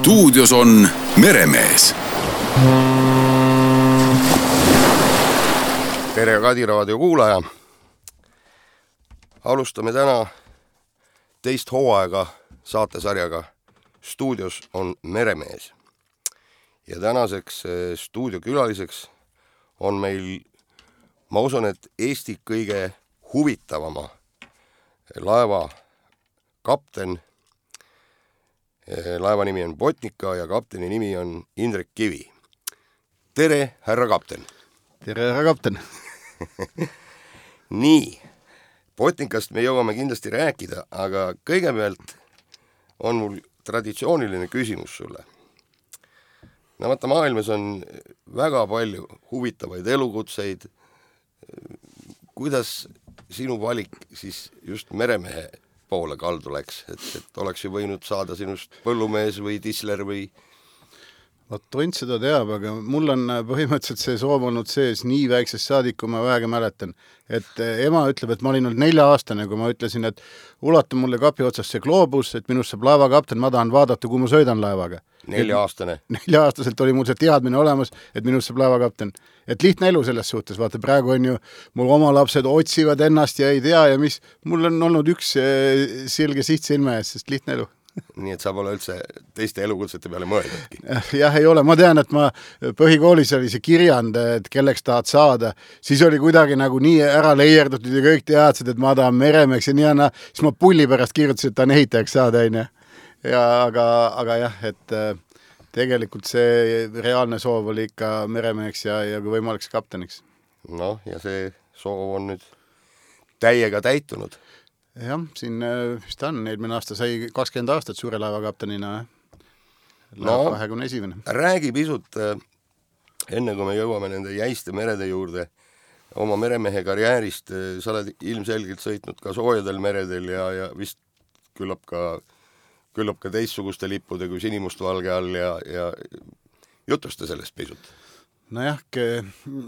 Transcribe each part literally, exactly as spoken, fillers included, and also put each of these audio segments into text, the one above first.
Stuudios on Meremees. Tere Kadiraadio kuulaja. Alustame täna teist hooaega saatesarjaga Stuudios on Meremees. Ja tänaseks stuudiokülaliseks on meil, ma usun, et Eesti kõige huvitavama laeva kapten. Laeva nimi on Botnica ja kapteni nimi on Indrek Kivi. Tere, härra kapten. Tere, härra kapten. Nii, Botnicast me jõuame kindlasti rääkida, aga kõigepealt on mul traditsiooniline küsimus sulle. No vaata, maailmas on väga palju huvitavaid elukutseid. Kuidas sinu valik siis just meremehe poole kaldu läks, et, et oleks ju võinud saada sinust põllumees või tisler või... Vot tont seda teab, aga mul on põhimõtteliselt see soov olnud sees nii väiksest saadik, kui ma vähegi mäletan. Et ema ütleb, et ma olin olnud nelja aastane, kui ma ütlesin, et ulata mulle kapi otsast see gloobus, et minust saab laevakapten, ma tahan vaadata, kui ma sõidan laevaga. Nelja aastane? Nelja aastaselt oli mul see teadmine olemas, et minust saab laevakapten. Et lihtne elu selles suhtes, vaata, praegu on ju, mul oma lapsed otsivad ennast ja ei tea ja mis, mul on olnud üks selge siht silme ees, sest lihtne elu. Nii et sa pole üldse teiste elukutsete peale mõeldudki? Jah, ei ole. Ma tean, et ma põhikoolis oli see kirjand, et kelleks tahad saada. Siis oli kuidagi nagu nii ära leierdatud ja kõik teadsid, et ma tahan meremeks ja nii anna. Siis ma pulli pärast kirjutasin, et tahan ehitajaks saada. Ja, aga, aga jah, et tegelikult see reaalne soov oli ikka meremeheks ja, ja kui võimaleks kapteniks. Noh, ja see soov on nüüd täiega täitunud. Jah, siin, mis ta on, eelmine aasta sai kakskümmend aastat suure laevakaptenina. No, kahekümne esimene. Räägi pisut, enne kui me jõuame nende jäiste merede juurde, oma meremehe karjäärist. Sa oled ilmselgelt sõitnud ka soojadel meredel ja, ja vist küllap ka, küllap ka teistsuguste lippude kui sinimustvalge all ja, ja jutusta sellest pisut. No jah, ke...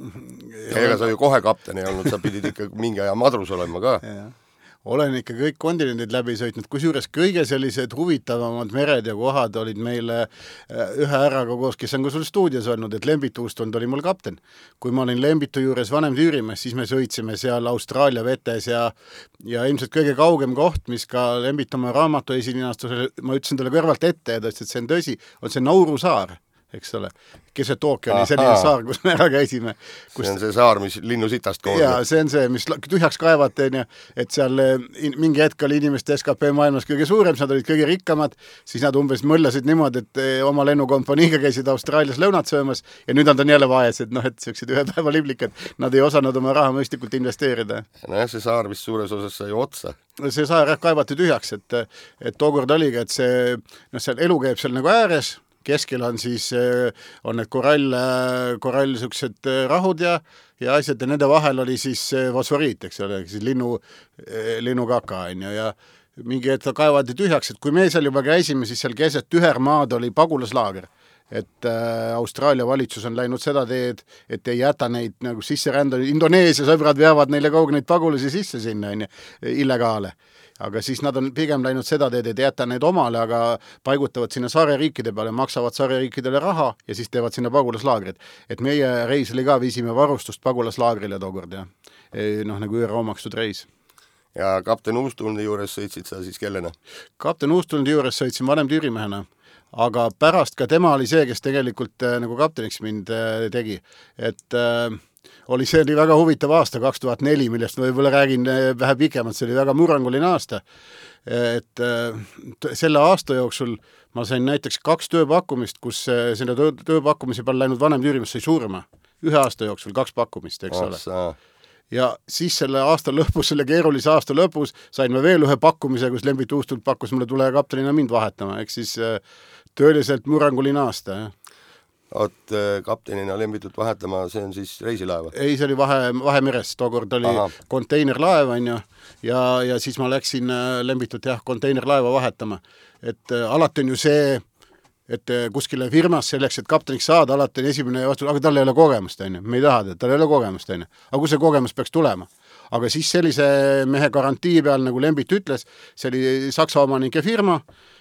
Ega sa ju kohe kapten ei olnud, sa pidid ikka mingi aja madrus olema ka. Ja. Olen ikka kõik kontinendid läbi sõitnud, kusjuures kõige sellised huvitavamad mered ja kohad olid meile ühe äraga koos, kes on ka sul stuudios olnud, et Lembitu Ustund oli mul kapten. Kui ma olin Lembitu juures vanem tüürimees, siis me sõitsime seal Austraalia vetes ja, ja ilmselt kõige kaugem koht, mis ka Lembitumaa raamatu esilinastusel, ma ütlesin talle kõrvalt ette ja tõesti, et see on tõsi, on see Nauru saar, eks ole. Keset ookeani selline saar, kus me ära käisime. Kus... See on see saar, mis linnu sitast koosneb. Jaa, see on see, mis tühjaks kaevate, et seal mingi hetk oli inimeste S K P maailmas kõige suurem, nad olid kõige rikkamad, siis nad umbes mõllasid niimoodi, et oma lennukompaniiga käisid Austraalias lõunat söömas ja nüüd nad on jälle vaesed, noh, et sellised ühe päeva liblikad, nad ei osanud oma raha mõistlikult investeerida. No jah, see saar, mis suures osas sai otsa. See saar kaevati tühjaks, et, et tookord oligi, et see, noh, seal elu käib seal nagu ääres, keskel on siis, on need korall, korall sellised rahud ja, ja asjad ja nende vahel oli siis fosforiit, eks ole, siis linnu, linnu kaka on ja, ja mingi hetk kaevati tühjaks, et kui me seal juba käisime, siis seal keset tühermaad oli pagulaslaager. Et äh, Austraalia valitsus on läinud seda teed, et ei jäta neid nagu sisse rända. Indoneesia sõbrad veavad neile kaugu neid pagulasi sisse sinna, illegaale. Aga siis nad on pigem läinud seda teed, et jätta neid omale, aga paigutavad sinna saareriikide peale, maksavad saareriikidele raha ja siis teevad sinna pagulaslaagrid. Et meie reis oli ka, viisime varustust pagulaslaagrile tookord ja noh, nagu üür omakstud reis. Ja kapten Uustundi juures sõitsid sa siis kellena? Kapten Uustundi juures sõitsin vanem tüürimehena, aga pärast ka tema oli see, kes tegelikult nagu kapteniks mind tegi. Et äh, oli see oli väga huvitav aasta, kaks tuhat neli, millest ma võib-olla räägin vähe pikemalt, see oli väga murranguline aasta. Et selle aasta jooksul ma sain näiteks kaks tööpakkumist, kus sinna töö, tööpakkumise peal läinud vanem tüürimus sai suurema. Ühe aasta jooksul kaks pakkumist, eks ole. Ja siis selle aasta lõpus, selle keerulise aasta lõpus sain ma veel ühe pakkumise, kus Lembitu Ustund pakkus mulle tule kaptenina mind vahetama. Eks siis tööliselt murranguline aasta, jah. Oot, kaptenina Lembitut vahetama, see on siis reisilaeva? Ei, see oli vahe, vahemeres, tookord oli Aha. konteinerlaev, on ju, ja, ja siis ma läksin Lembitut jah, konteinerlaeva vahetama. Et äh, alati on ju see, et kuskile firmas selleks, et kapteniks saada, alati on esimene vastus, aga tal ei ole kogemust, on ju. Me ei taha, tal ei ole kogemust, on ju. Aga kui see kogemus peaks tulema? Aga siis sellise mehe garantii peal, nagu Lembit ütles, see oli Saksa omanike firma,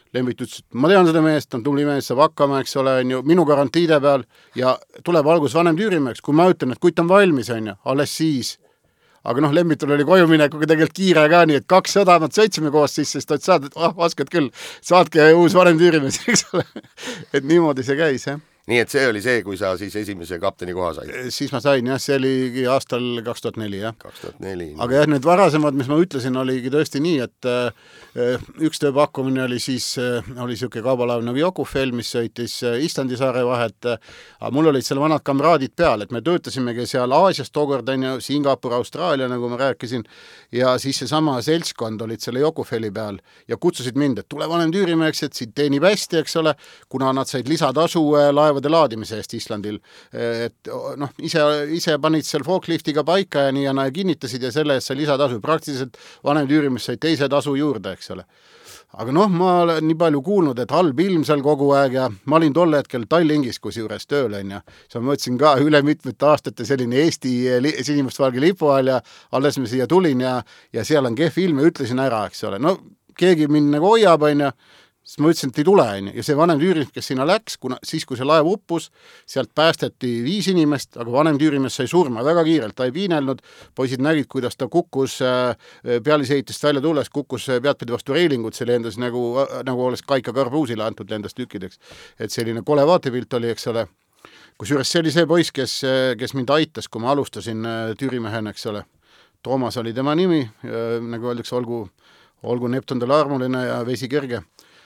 Lembit ütles, et ma tean seda meest, on tubli mees, saab hakkama, eks ole, on ju, minu garantiide peal ja tuleb algus vanem Tüürimeheks, kui ma ütlen, et kutt on valmis, on ju, alles siis. Aga noh, Lembitul oli koju minekuga tegelikult kiire ka, nii et kaks sadamat sõitsime koos sisse, sest saad, et ah, oskad küll, saadke uus vanem Tüürimees, eks ole. Et niimoodi see käis, jah. Nii et see oli see, kui sa siis esimese kapteni koha said? Siis ma sain, jah, see oligi aastal kaks tuhat neli, jah. kaks tuhat neli. Aga jah, need varasemad, mis ma ütlesin, oligi tõesti nii, et äh, üks tööpakkumine oli siis, äh, oli siuke kaubalaev nagu Jokufel, mis sõitis äh, Islandi saare vahet, äh, aga mul olid seal vanad kamraadid peal, et me töötasimegi seal Aasias tookord, on ju, Singapur, Austraalia, nagu ma rääkisin, ja siis seesama seltskond olid selle Jokufeli peal ja kutsusid mind, et tule vanem Tüürimeheks, et siit teenib hästi, eks ole, kuna nad said lisatasu äh, laeva laadimise eest Islandil, et noh, ise, ise panid seal forkliftiga paika ja nii ja nad kinnitasid ja selle eest sai lisatasu. Praktiliselt vanem Tüürimees sai teise tasu juurde, eks ole. Aga noh, ma olen nii palju kuulnud, et halb ilm seal kogu aeg ja ma olin tol hetkel Tallinkis kusjuures tööl, on ja siis ma mõtlesin ka üle mitmete aastate selline Eesti sinimustvalge lipu all ja alles me siia tulin ja, ja seal on kehv ilm ja ütlesin ära, eks ole. No keegi mind nagu hoiab, on ja siis ma ütlesin, et ei tule, ja see vanem Tüürimees, kes sinna läks, kuna, siis kui see laev uppus, sealt päästeti viis inimest, aga vanem Tüürimees sai surma väga kiirelt, ta ei piinelnud, poisid nägid, kuidas ta kukkus pealiseitist välja tulles, kukkus peadpidi vastu reilingut, see lendas nagu, nagu oleks Kaika Karbuusile antud lendas tükkideks, et selline kole vaatepilt oli, eks ole. Kusjuures see oli see poiss, kes, kes mind aitas, kui ma alustasin Tüürimehena, eks ole. Toomas oli tema nimi, nagu öeldakse, olgu, olgu Neptun tal armuline ja vesi kerge.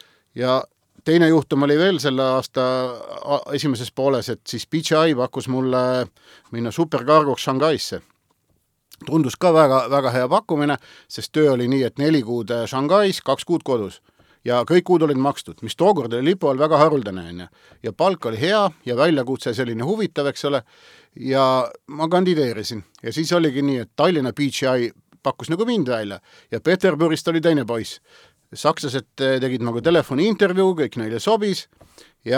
Ja teine juhtum oli veel selle aasta esimeses pooles, et siis B J I pakkus mulle minna superkargoks Shanghaisse. Tundus ka väga, väga hea pakkumine, sest töö oli nii, et neli kuud Shanghais, kaks kuud kodus. Ja kõik kuud olid makstud, mis tookord oli lipu all väga haruldane. Ja palk oli hea ja väljakutse selline huvitav, eks ole. Ja ma kandideerisin. Ja siis oligi nii, et Tallinna B J I pakkus nagu mind välja ja Peterburist oli teine poiss. Sakslased tegid nagu telefoni intervjuu, kõik neile sobis ja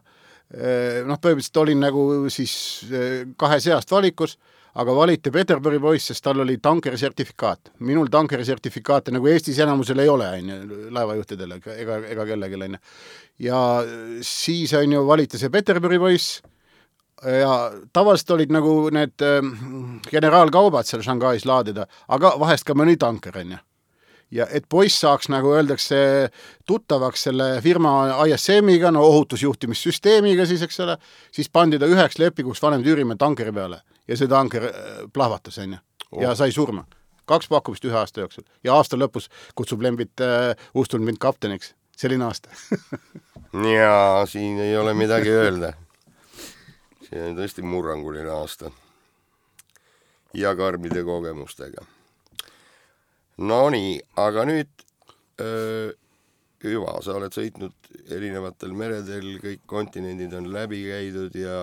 noh, põhimõtteliselt olin nagu siis kahe seast valikus, aga valiti Peterburi poiss, sest tal oli tankeri sertifikaat. Minul tankeri sertifikaate nagu Eestis enamusel ei ole, laevajuhtidele ega, ega kellegile. Ja siis on ju valiti see Peterburi poiss ja tavaliselt olid nagu need generaalkaubad seal Shanghais laadida, aga vahest ka mõni tanker on ju. Ja et poiss saaks, nagu öeldakse, tuttavaks selle firma I S M-iga, no ohutusjuhtimissüsteemiga siis, eks ole, siis pandi ta üheks lepikuks vanem Tüürimäe tankeri peale ja see tanker plahvatas enne oh. ja sai surma. Kaks pakkumist ühe aasta jooksul ja aasta lõpus kutsub Lembit äh, uustund mind kapteniks. Selline aasta. ja siin ei ole midagi öelda. See on tõesti murranguline aasta ja karmide kogemustega. No nii, aga nüüd öö, hüva, sa oled sõitnud erinevatel meredel, kõik kontinendid on läbi käidud ja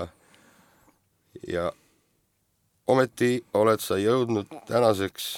ja ometi oled sa jõudnud tänaseks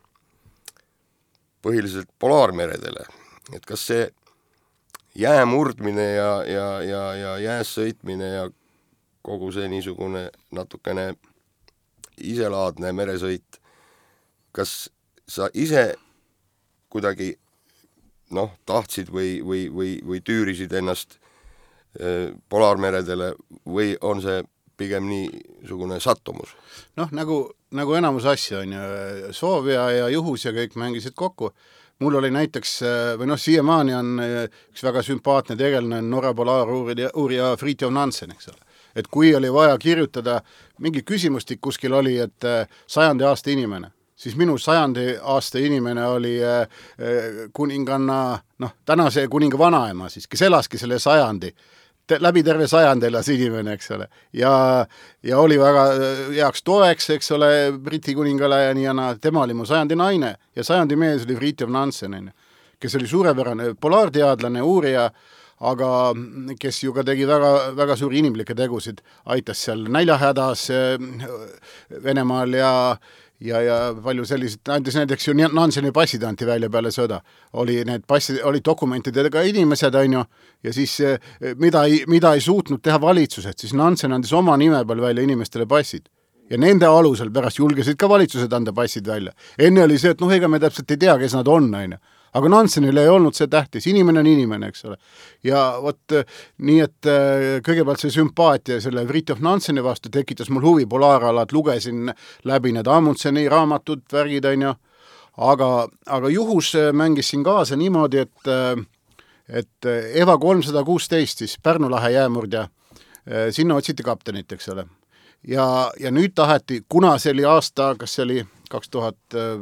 põhiliselt polaarmeredele. Et kas see jää murdmine ja, ja, ja, ja jääs sõitmine ja kogu see niisugune natukene iselaadne meresõit, kas sa ise kuidagi noh, tahtsid või, või, või, või tüürisid ennast äh, polaarmeredele või on see pigem niisugune sattumus? Noh, nagu, nagu enamus asja on ju, soov ja, ja juhus ja kõik mängisid kokku. Mul oli näiteks, või noh, siiamaani on üks väga sümpaatne tegelane Norra polaaruurija Fridtjof Nansen, eks ole. Et kui oli vaja kirjutada, mingi küsimustik kuskil oli, et sajandi aasta inimene, siis minu sajandi aasta inimene oli äh, kuninganna, noh, tänase kuninga vanaema siis, kes elaski selle sajandi, Te, läbi terve sajandi elas inimene, eks ole, ja, ja oli väga heaks toeks, eks ole, Briti kuningale ja nii, ja tema oli mu sajandi naine ja sajandi mees oli Fridtjof Nansen, kes oli suurepärane polaarteadlane, uurija, aga kes ju ka tegi väga, väga suuri inimlikke tegusid, aitas seal näljahädas Venemaal ja ja, ja palju sellised, andis näiteks ju Nanseni passid anti välja peale sõda. Oli need passid, olid dokumentidega inimesed, on ju, ja siis mida ei, mida ei suutnud teha valitsused, siis Nansen andis oma nime peal välja inimestele passid. Ja nende alusel pärast julgesid ka valitsused anda passid välja. Enne oli see, et noh, ega me täpselt ei tea, kes nad on, on ju. aga Nansenil ei olnud see tähtis, inimene on inimene, eks ole. Ja vot nii, et kõigepealt see sümpaatia selle Fridtjof Nanseni vastu tekitas mul huvi polaaralad, lugesin läbi need Amundseni raamatud, värgid, on ju, aga, aga juhus mängis siin kaasa niimoodi, et, et Eva kolmsada kuusteist, siis Pärnu lahe jäämurdja, sinna otsiti kaptenit, eks ole. Ja, ja nüüd taheti, kuna see oli aasta, kas see oli kaks tuhat,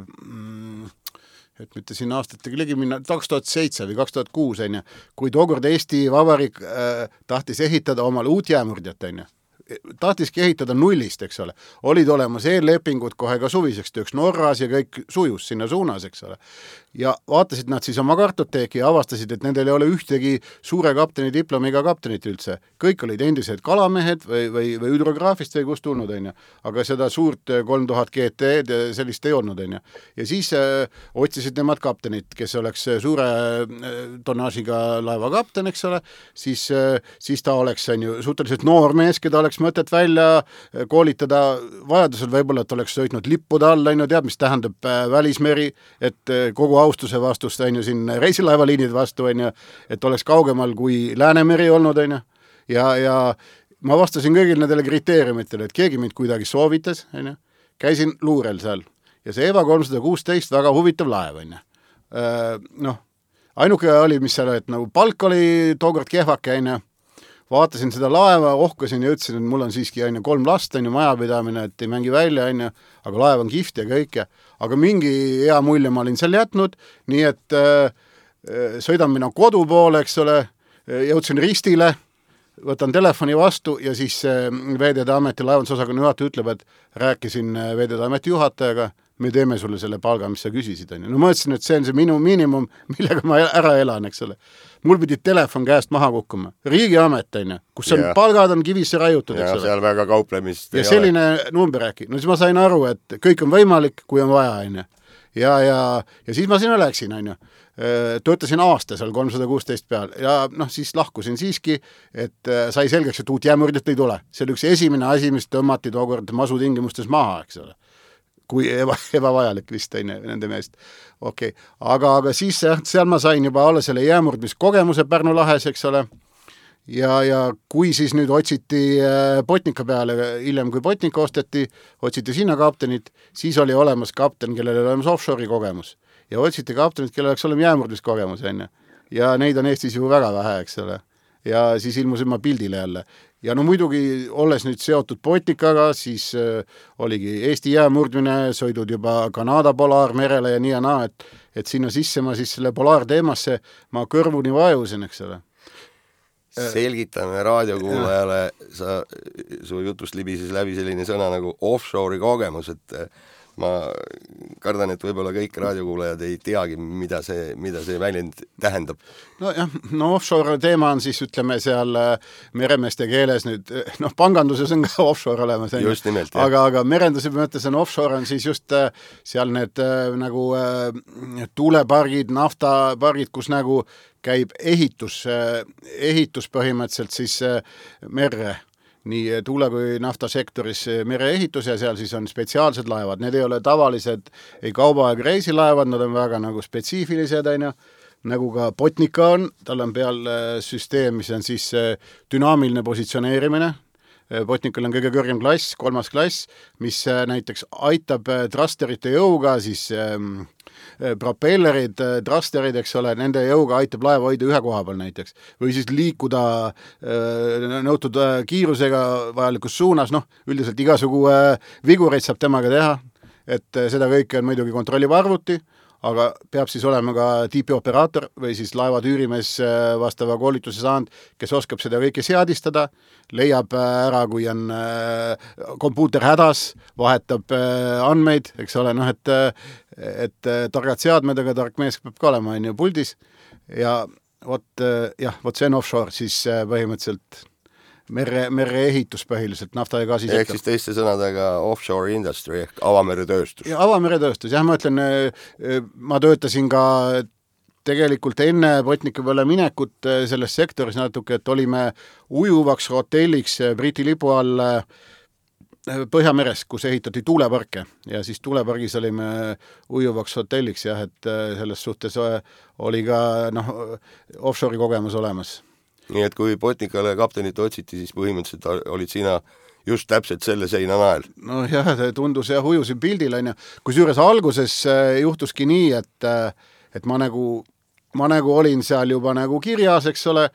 et mitte siin aastatega ligi minna, kaks tuhat seitse või kaks tuhat kuus, on ju, kui tookord Eesti Vabariik äh, tahtis ehitada omale uut jäämurdjat, on ju. Tahtiski ehitada nullist, eks ole. Olid olemas eellepingud kohe ka suviseks tööks Norras ja kõik sujus sinna suunas, eks ole. Ja vaatasid nad siis oma kartoteeki ja avastasid, et nendel ei ole ühtegi suure kapteni diplomiga kaptenit üldse. Kõik olid endised kalamehed või, või, või hüdrograafist või kust tulnud, on ju. Aga seda suurt kolm tuhat G T-d sellist ei olnud, on ju. Ja siis äh, otsisid nemad kaptenit, kes oleks suure äh, tonnaažiga laeva kapten, eks ole. Siis, äh, siis ta oleks, on ju, suhteliselt noor mees, keda oleks mõtet välja koolitada vajadusel võib-olla, et oleks sõitnud lippude all, on ju, tead, mis tähendab äh, välismeri, et äh, kogu austuse vastust, on ju, siin reisilaevaliinid vastu, on ju, et oleks kaugemal kui Läänemeri olnud, on ju, ja, ja ma vastasin kõigil nendele kriteeriumitele, et keegi mind kuidagi soovitas, on ju, käisin luurel seal ja see Eva kolmsada kuusteist väga huvitav laev, on ju. Noh, ainuke oli, mis seal, et nagu palk oli tookord kehvake, on ju, vaatasin seda laeva, ohkasin ja ütlesin, et mul on siiski on ju, kolm last, on ju, majapidamine, et ei mängi välja, on ju, aga laev on kihvt ja kõik. Aga mingi hea mulje ma olin seal jätnud, nii et äh, sõidan mina kodu poole, eks ole, jõudsin ristile, võtan telefoni vastu ja siis äh, Veeteede Ameti laevandusosakonna juhataja ütleb, et rääkisin Veeteede Ameti juhatajaga, me teeme sulle selle palga, mis sa küsisid. On ju. No ma ütlesin, et see on see minu miinimum, millega ma ära elan, eks ole. Mul pidi telefon käest maha kukkuma. Riigiamet, on ju, kus on yeah. palgad on kivisse raiutud, eks ole. Ja seal väga kauplemist ja selline ole. Number äkki. No siis ma sain aru, et kõik on võimalik, kui on vaja, on ju. Ja, ja, ja siis ma sinna läksin, on ju. Töötasin aasta seal kolmsada kuusteist peal ja noh, siis lahkusin siiski, et sai selgeks, et uut jäämurdjat ei tule. See oli üks esimene asi, mis tõmmati tookord masutingimustes maha, eks ole. Kui eba, ebavajalik vist on nende meest. Okay. Aga, aga siis seal ma sain juba alla selle jäämurdmiskogemuse Pärnu lahes, eks ole. Ja, ja kui siis nüüd otsiti Botnica peale, hiljem kui Botnica osteti, otsiti sinna kaptenit, siis oli olemas kapten, kellel oli olemas offshore'i kogemus. Ja otsiti kaptenit, kellel oleks olema jäämurdmiskogemus enne. Ja neid on Eestis ju väga vähe, eks ole. Ja siis ilmusin ma pildile jälle. Ja no muidugi, olles nüüd seotud Botnicaga, siis äh, oligi Eesti jäämurdmine, sõidud juba Kanada polaarmerele ja nii ja naa, et, et sinna sisse ma siis selle polaarteemasse ma kõrvuni vajusin, eks ole. Selgitame raadiokuulajale, sa, su jutust libises läbi selline sõna nagu offshore'i kogemus, et ma kardan, et võib-olla kõik raadiokuulajad ei teagi, mida see, mida see väljend tähendab. No jah, no offshore teema on siis, ütleme seal meremeeste keeles nüüd, noh, panganduses on ka offshore olemas. Just nimelt, jah. Aga, aga merenduse mõttes on offshore on siis just seal need nagu tuulepargid, naftapargid, kus nagu käib ehitus, ehitus põhimõtteliselt siis merre. Nii tuule kui naftasektoris mereehitus ja seal siis on spetsiaalsed laevad. Need ei ole tavalised ei kauba- ja reisilaevad, nad on väga nagu spetsiifilised, on ju, nagu ka Botnica on, tal on peal süsteem, mis on siis dünaamiline positsioneerimine. Botnical on kõige kõrgem klass, kolmas klass, mis näiteks aitab trasterite jõuga siis propellerid, trasterid, eks ole, nende jõuga aitab laeva hoida ühe koha peal näiteks. Või siis liikuda nõutud kiirusega vajalikus suunas, noh, üldiselt igasugu vigureid saab temaga teha, et seda kõike on muidugi kontrollib arvuti, aga peab siis olema ka tiipioperaator või siis laeva tüürimees vastava koolituse saanud, kes oskab seda kõike seadistada, leiab ära, kui on kompuuter hädas, vahetab andmeid, eks ole, noh, et, et targad seadmed, aga tark mees peab ka olema, on ju, puldis ja vot, jah, vot see on offshore, siis põhimõtteliselt Mere, mere ehitus põhiliselt, nafta ja gaasi sektor. Ehk siis teiste sõnadega offshore industry ehk avameretööstus. Ja avameretööstus, jah, ma ütlen, ma töötasin ka tegelikult enne Botnica peale minekut selles sektoris natuke, et olime ujuvaks hotelliks Briti lipu all Põhjameres, kus ehitati tuuleparke ja siis tuulepargis olime ujuvaks hotelliks jah, et selles suhtes oli ka noh, offshore'i kogemus olemas. Nii et kui Botnicale kaptenit otsiti, siis põhimõtteliselt olid sina just täpselt selle seina nael. No jah, tundus ja ujusin pildil, on ja kusjuures alguses juhtuski nii, et, et ma nagu, ma nagu olin seal juba nagu kirjas, eks ole,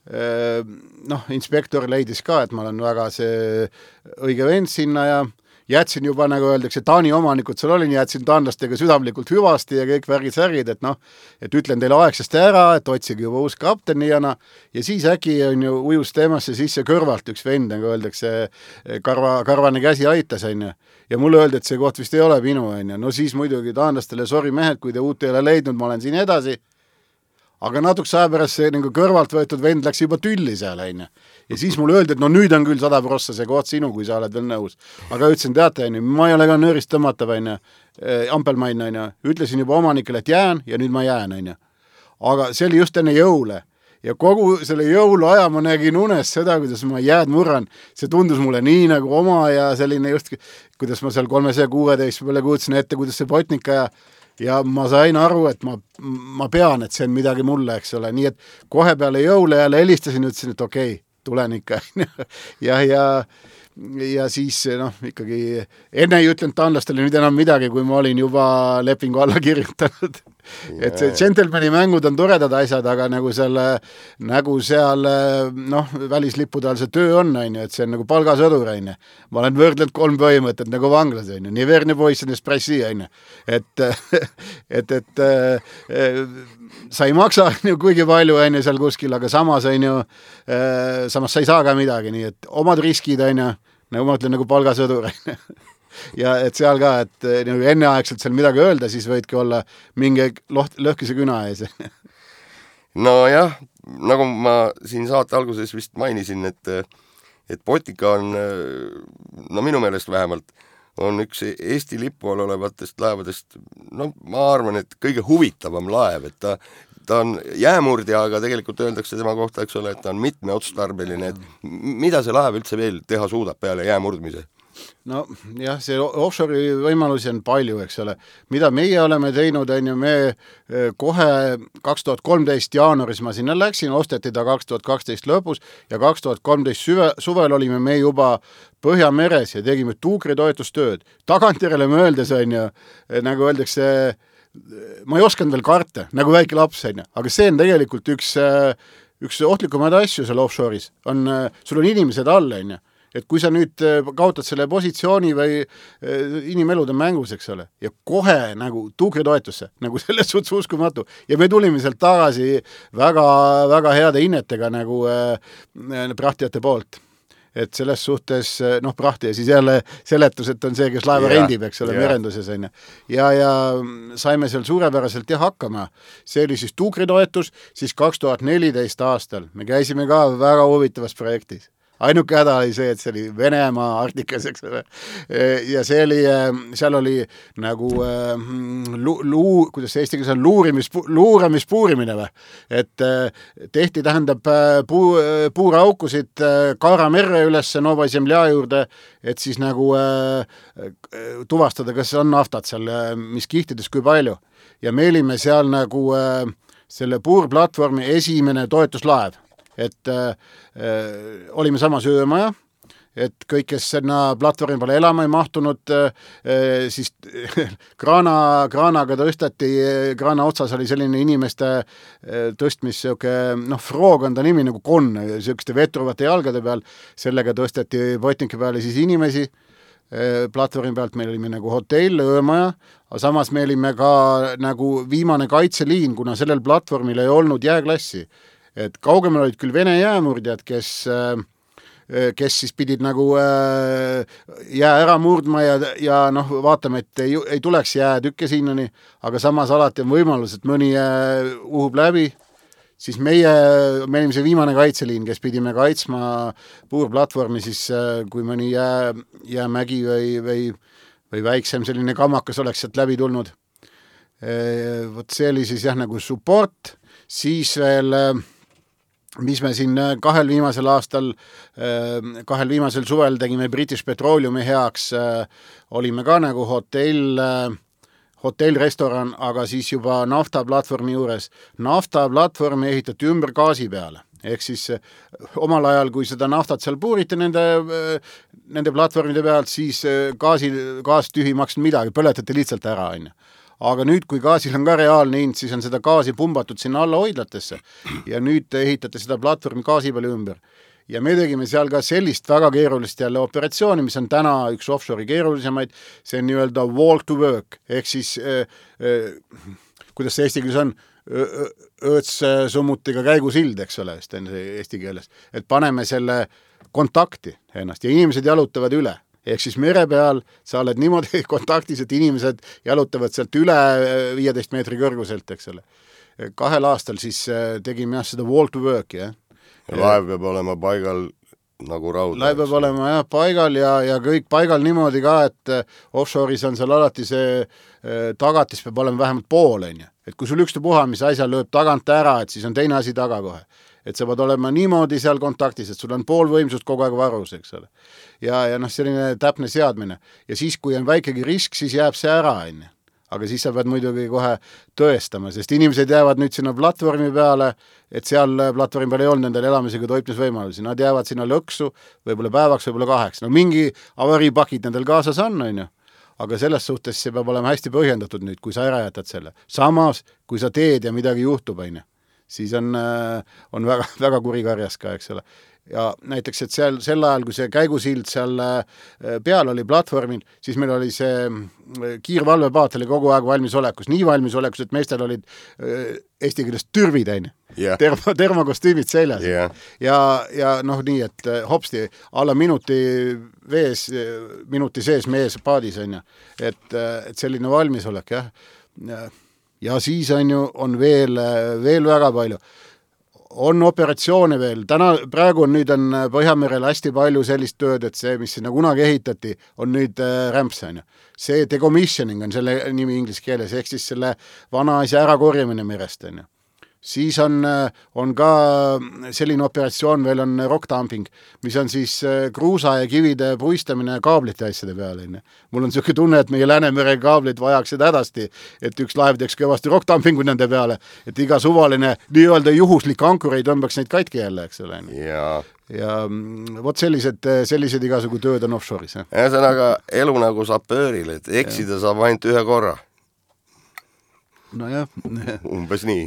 noh, inspektor leidis ka, et ma olen väga see õige vend sinna ja jätsin juba, nagu öeldakse, Taani omanikud seal olin, jätsin taanlastega südamlikult hüvasti ja kõik värgid särgid, et noh, et ütlen teile aegsasti ära, et otsige juba uus kapten niiana ja siis äkki on ju ujus teemasse sisse kõrvalt üks vend, nagu öeldakse, karva, karvane käsi aitas, on ju. Ja mulle öeldi, et see koht vist ei ole minu, on ju. No siis muidugi taanlastele, sorry mehed, kui te uut ei ole leidnud, ma olen siin edasi. Aga natuks aja pärast see nagu kõrvalt võetud vend läks juba tülli seal, on ju. Ja siis mulle öeldi, et no nüüd on küll sada prossa see koht sinu, kui sa oled veel nõus. Aga ütlesin, teate, on ju, ma ei ole ka nöörist tõmmata, on ju, ampelmain, on ju. Ütlesin juba omanikele, et jään ja nüüd ma jään, on ju. Aga see oli just enne jõule. Ja kogu selle jõuluaja ma nägin unes seda, kuidas ma jääd murran. See tundus mulle nii nagu oma ja selline just, kuidas ma seal kolmesaja kuueteist peale kuutsin ette, kuidas see Botnica ja ja ma sain aru, et ma, ma pean, et see on midagi mulle, eks ole. Nii et kohe peale jõule jälle helistasin, ütlesin, et okei, okay, tulen ikka. ja, ja, ja siis noh, ikkagi enne ei ütlenud taanlastele nüüd enam midagi, kui ma olin juba lepingu alla kirjutanud. Et see gentlemani mängud on toredad asjad, aga nagu selle, nagu seal noh, välislippude all see töö on, on ju, et see on nagu palgasõdur, on ju. Ma olen võrdlelt kolm põhimõtet nagu vanglas, on ju. Nii Verne poiss on espressi, on ju. Et, et, et äh, sa ei maksa ju kuigi palju, on ju, seal kuskil, aga samas, on ju, äh, samas sa ei saa ka midagi, nii et omad riskid, on ju, nagu ma ütlen, nagu palgasõdur, on ju. Ja et seal ka, et nagu enneaegselt seal midagi öelda, siis võidki olla mingi loht, lõhkise küna ees. No jah, nagu ma siin saate alguses vist mainisin, et, et Botnica on, no minu meelest vähemalt, on üks Eesti lipu all olevatest laevadest, no ma arvan, et kõige huvitavam laev, et ta, ta on jäämurdja, aga tegelikult öeldakse tema kohta, eks ole, et ta on mitmeotstarbeline, et mida see laev üldse veel teha suudab peale jäämurdmise? No jah, see offshore'i võimalusi on palju, eks ole. Mida meie oleme teinud, on ju, me kohe kaks tuhat kolmteist jaanuaris ma sinna läksin, osteti ta kaks tuhat kaksteist lõpus ja kaks tuhat kolmteist süve, suvel olime me juba Põhjameres ja tegime tuukritoetustööd. Tagantjärele mõeldes, on ju, nagu öeldakse, ma ei osanud veel karte, nagu väike laps, on ju, aga see on tegelikult üks, üks ohtlikumaid asju seal offshore'is. On, sul on inimesed all, on ju. Et kui sa nüüd kaotad selle positsiooni või inimelud on mängus, eks ole, ja kohe nagu tuukritoetusse, nagu selles suhtes uskumatu. Ja me tulime sealt tagasi väga, väga heade hinnetega nagu äh, prahtijate poolt. Et selles suhtes, noh, prahti ja siis jälle seletus, et on see, kes laeva ja, rendib, eks ole, merenduses on. Ja, ja saime seal suurepäraselt ja hakkama. See oli siis tuukritoetus, siis kaks tuhat neliteist aastal. Me käisime ka väga huvitavas projektis. Ainuke häda oli see, et see oli Venemaa Arktikas, eks ole. Ja see oli, seal oli nagu luu, luu, kuidas see eesti keeles on, luurimis, luuramispuurimine või? Et tehti, tähendab, puu, puuraukusid Kaara merre üles Nova Zemlja juurde, et siis nagu tuvastada, kas on naftat seal, mis kihtides kui palju. Ja me olime seal nagu selle puurplatvormi esimene toetuslaev. Et äh, olime samas öömaja, et kõik, kes sinna platvormi peale elama ei mahtunud, äh, siis kraana, kraanaga tõstati, kraana otsas oli selline inimeste äh, tõstmis, siuke, noh, froog on ta nimi nagu konn, siukeste vetruvate jalgade peal, sellega tõstati Botnica peale siis inimesi, äh, platvormi pealt meil olime nagu hotell, öömaja, aga samas me olime ka nagu viimane kaitseliin, kuna sellel platvormil ei olnud jääklassi. Et kaugemal olid küll Vene jäämurdjad, kes, kes siis pidid nagu jää ära murdma ja, ja noh, vaatame, et ei, ei tuleks jäätükke sinnani, aga samas alati on võimalus, et mõni uhub läbi, siis meie, me olime see viimane kaitseliin, kes pidime kaitsma puurplatvormi, siis kui mõni jää, jäämägi või, või, või väiksem selline kammakas oleks sealt läbi tulnud. Vot see oli siis jah nagu support, siis veel mis me siin kahel viimasel aastal, kahel viimasel suvel tegime British Petroleumi heaks, olime ka nagu hotell, hotellrestoran, aga siis juba naftaplatvormi juures. Naftaplatvormi ehitati ümber gaasi peale. Ehk siis omal ajal, kui seda naftat seal puuriti nende, nende platvormide pealt, siis gaasi, gaas tühi maksnud midagi, põletati lihtsalt ära, on ju. Aga nüüd, kui gaasil on ka reaalne hind, siis on seda gaasi pumbatud sinna alla hoidlatesse ja nüüd ehitate seda platvormi gaasi peale ümber. Ja me tegime seal ka sellist väga keerulist jälle operatsiooni, mis on täna üks offshore keerulisemaid, see on nii-öelda walk to work, ehk siis äh, äh, kuidas see eesti keeles on, ööts summutiga käigusild, eks ole, sest on see eesti keeles, et paneme selle kontakti ennast ja inimesed jalutavad üle. Ehk siis mere peal sa oled niimoodi kontaktis, et inimesed jalutavad sealt üle viieteist meetri kõrguselt, eks ole. Kahel aastal siis tegime jah seda walk to work, jah. Ja laev peab olema paigal nagu raud. Laev peab olema jah, paigal ja, ja kõik paigal niimoodi ka, et offshore'is on seal alati see tagatis peab olema vähemalt pool, on ju. Et kui sul üksta puha, mis asja lööb tagant ära, et siis on teine asi taga kohe. Et sa pead olema niimoodi seal kontaktis, et sul on pool võimsust kogu aeg varus, eks ole. Ja, ja noh, selline täpne seadmine. Ja siis, kui on väikegi risk, siis jääb see ära, on ju. Aga siis sa pead muidugi kohe tõestama, sest inimesed jäävad nüüd sinna platvormi peale, et seal platvormi peal ei olnud nendel elamisega toipmisvõimalusi. Nad jäävad sinna lõksu, võib-olla päevaks, võib-olla kaheks. No mingi avariipakid nendel kaasas on, on ju. Aga selles suhtes see peab olema hästi põhjendatud nüüd, kui sa ära jätad selle. Samas, kui sa teed ja midagi juhtub, on ju, siis on, on väga, väga kurikarjas ka, eks ole. Ja näiteks, et seal, sel ajal, kui see käigusild seal peal oli platvormil, siis meil oli see kiirvalvepaat oli kogu aeg valmisolekus, nii valmisolekus, et meestel olid eesti keeles türvid, on ju. Yeah. Termo, termokostüümid seljas. Yeah. Ja, ja noh nii, et hopsti alla minuti vees, minuti sees mees paadis, on ju. Et, et selline valmisolek, jah. Ja siis on ju, on veel, veel väga palju. On operatsioone veel. Täna, praegu on nüüd on Põhjamerel hästi palju sellist tööd, et see, mis sinna kunagi ehitati, on nüüd äh, rämps, on ju. See decommissioning on selle nimi inglise keeles, ehk siis selle vana asja ärakorjamine merest, on ju. Siis on, on ka selline operatsioon, veel on rockdumping, mis on siis kruusa ja kivide puistamine kaablite asjade peale. Mul on selline tunne, et meie Läänemere kaablid vajaksid hädasti, et üks laev teeks kõvasti rockdumpingu nende peale, et iga suvaline nii-öelda juhuslik ankureid tõmbaks neid katki jälle, eks ole. Ja, ja vot sellised, sellised igasugu tööd on offshore'is. Ühesõnaga elu nagu sapööril, et eksida ja. Saab ainult ühe korra. No jah. Umbes nii.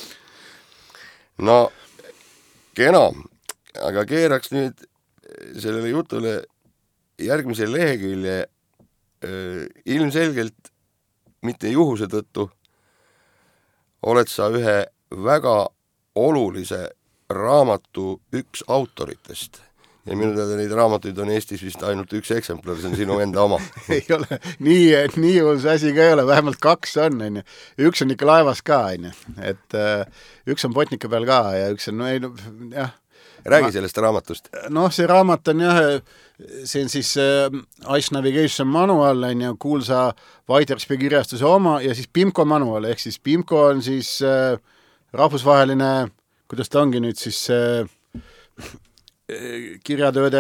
No, kena, aga keeraks nüüd sellele jutule järgmise lehekülje ilmselgelt mitte juhuse tõttu oled sa ühe väga olulise raamatu üks autoritest. Ja minu teada neid raamatuid on Eestis vist ainult üks eksemplar, see on sinu enda oma. Ei ole, nii, nii hull see asi ka ei ole, vähemalt kaks on, on ju. Üks on ikka laevas ka, on ju. Et uh, üks on Botnika peal ka ja üks on, no ei, no, jah. Räägi ma, sellest raamatust. Noh, see raamat on jah, see on siis uh, Ice Navigation Manual, on ju, kuulsa Vaiterspi kirjastuse oma ja siis PIMCO manual, ehk siis PIMCO on siis uh, rahvusvaheline, kuidas ta ongi nüüd siis uh, kirjatööde,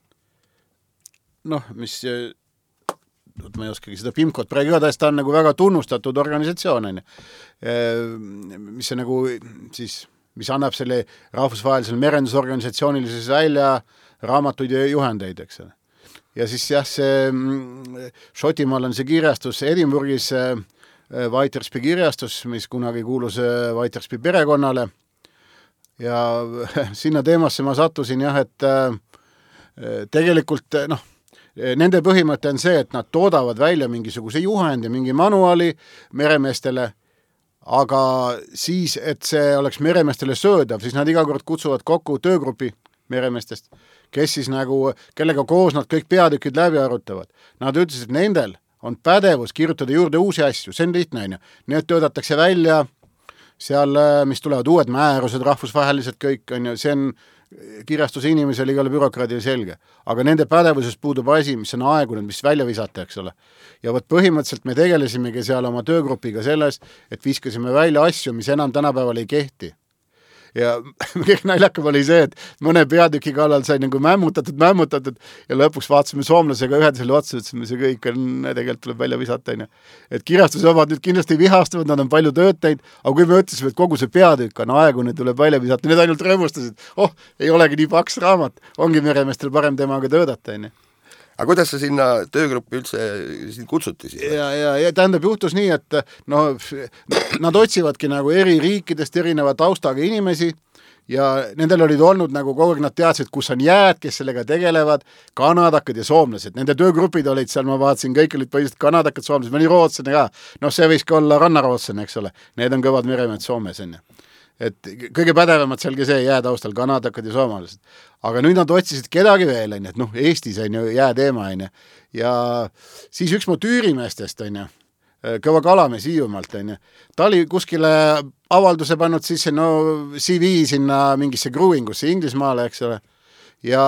noh, mis, ma ei oskagi seda PIMCO-t praegu igatahes, ta on nagu väga tunnustatud organisatsioon, on ju, mis on nagu siis, mis annab selle rahvusvahelisele merendusorganisatsioonile siis välja raamatuid ja juhendeid, eks ole. Ja siis jah, see Šotimaal on see kirjastus Edinburghis, Vaiterspi kirjastus, mis kunagi kuulus Vaiterspi perekonnale. Ja sinna teemasse ma sattusin jah, et äh, tegelikult noh, nende põhimõte on see, et nad toodavad välja mingisuguse juhendi, mingi manuali meremeestele, aga siis, et see oleks meremeestele söödav, siis nad iga kord kutsuvad kokku töögrupi meremeestest, kes siis nagu, kellega koos nad kõik peatükid läbi arutavad. Nad ütlesid, et nendel on pädevus kirjutada juurde uusi asju, see on lihtne, on ju. Need töödatakse välja seal, mis tulevad uued määrused, rahvusvahelised kõik, on ju, see on kirjastuse inimesel igale bürokraadile selge. Aga nende pädevuses puudub asi, mis on aegunud, mis välja visata, eks ole. Ja võt põhimõtteliselt me tegelesimegi seal oma töögrupiga selles, et viskasime välja asju, mis enam tänapäeval ei kehti. ja kõik naljakam oli see, et mõne peatüki kallal sai nagu mämmutatud, mämmutatud ja lõpuks vaatasime soomlasega ühendusele otsa, ütlesime, see kõik on, tegelikult tuleb välja visata, on ju. Et kirjastusomad nüüd kindlasti vihastavad, nad on palju tööd teinud, aga kui me ütlesime, et kogu see peatükk on aegune, tuleb välja visata, need ainult rõõmustasid, oh, ei olegi nii paks raamat, ongi meremeestel parem temaga töödata, on ju. Aga kuidas sa sinna töögruppi üldse sind kutsuti siis? Ja, ja, ja tähendab juhtus nii, et no, nad otsivadki nagu eri riikidest erineva taustaga inimesi ja nendel olid olnud nagu kogu aeg nad teadsid, kus on jääd, kes sellega tegelevad, kanadakad ja soomlased. Nende töögrupid olid seal, ma vaatasin, kõik olid põhiliselt kanadakad, soomlased, mõni rootslane ka. No see võis ka olla rannarootslane, eks ole. Need on kõvad meremehed Soomes, on ju. Et kõige pädevamad selgi see jäätaustal kanadakad ja soomalised. Aga nüüd nad otsisid kedagi veel, on ju, et noh, Eestis on ju jääteema, on ju. Ja siis üks mu tüürimeestest, on ju, Kõva Kalamees Hiiumaalt, on ju. Ta oli kuskile avalduse pannud sisse, no C V sinna mingisse crewingusse Inglismaale, eks ole. Ja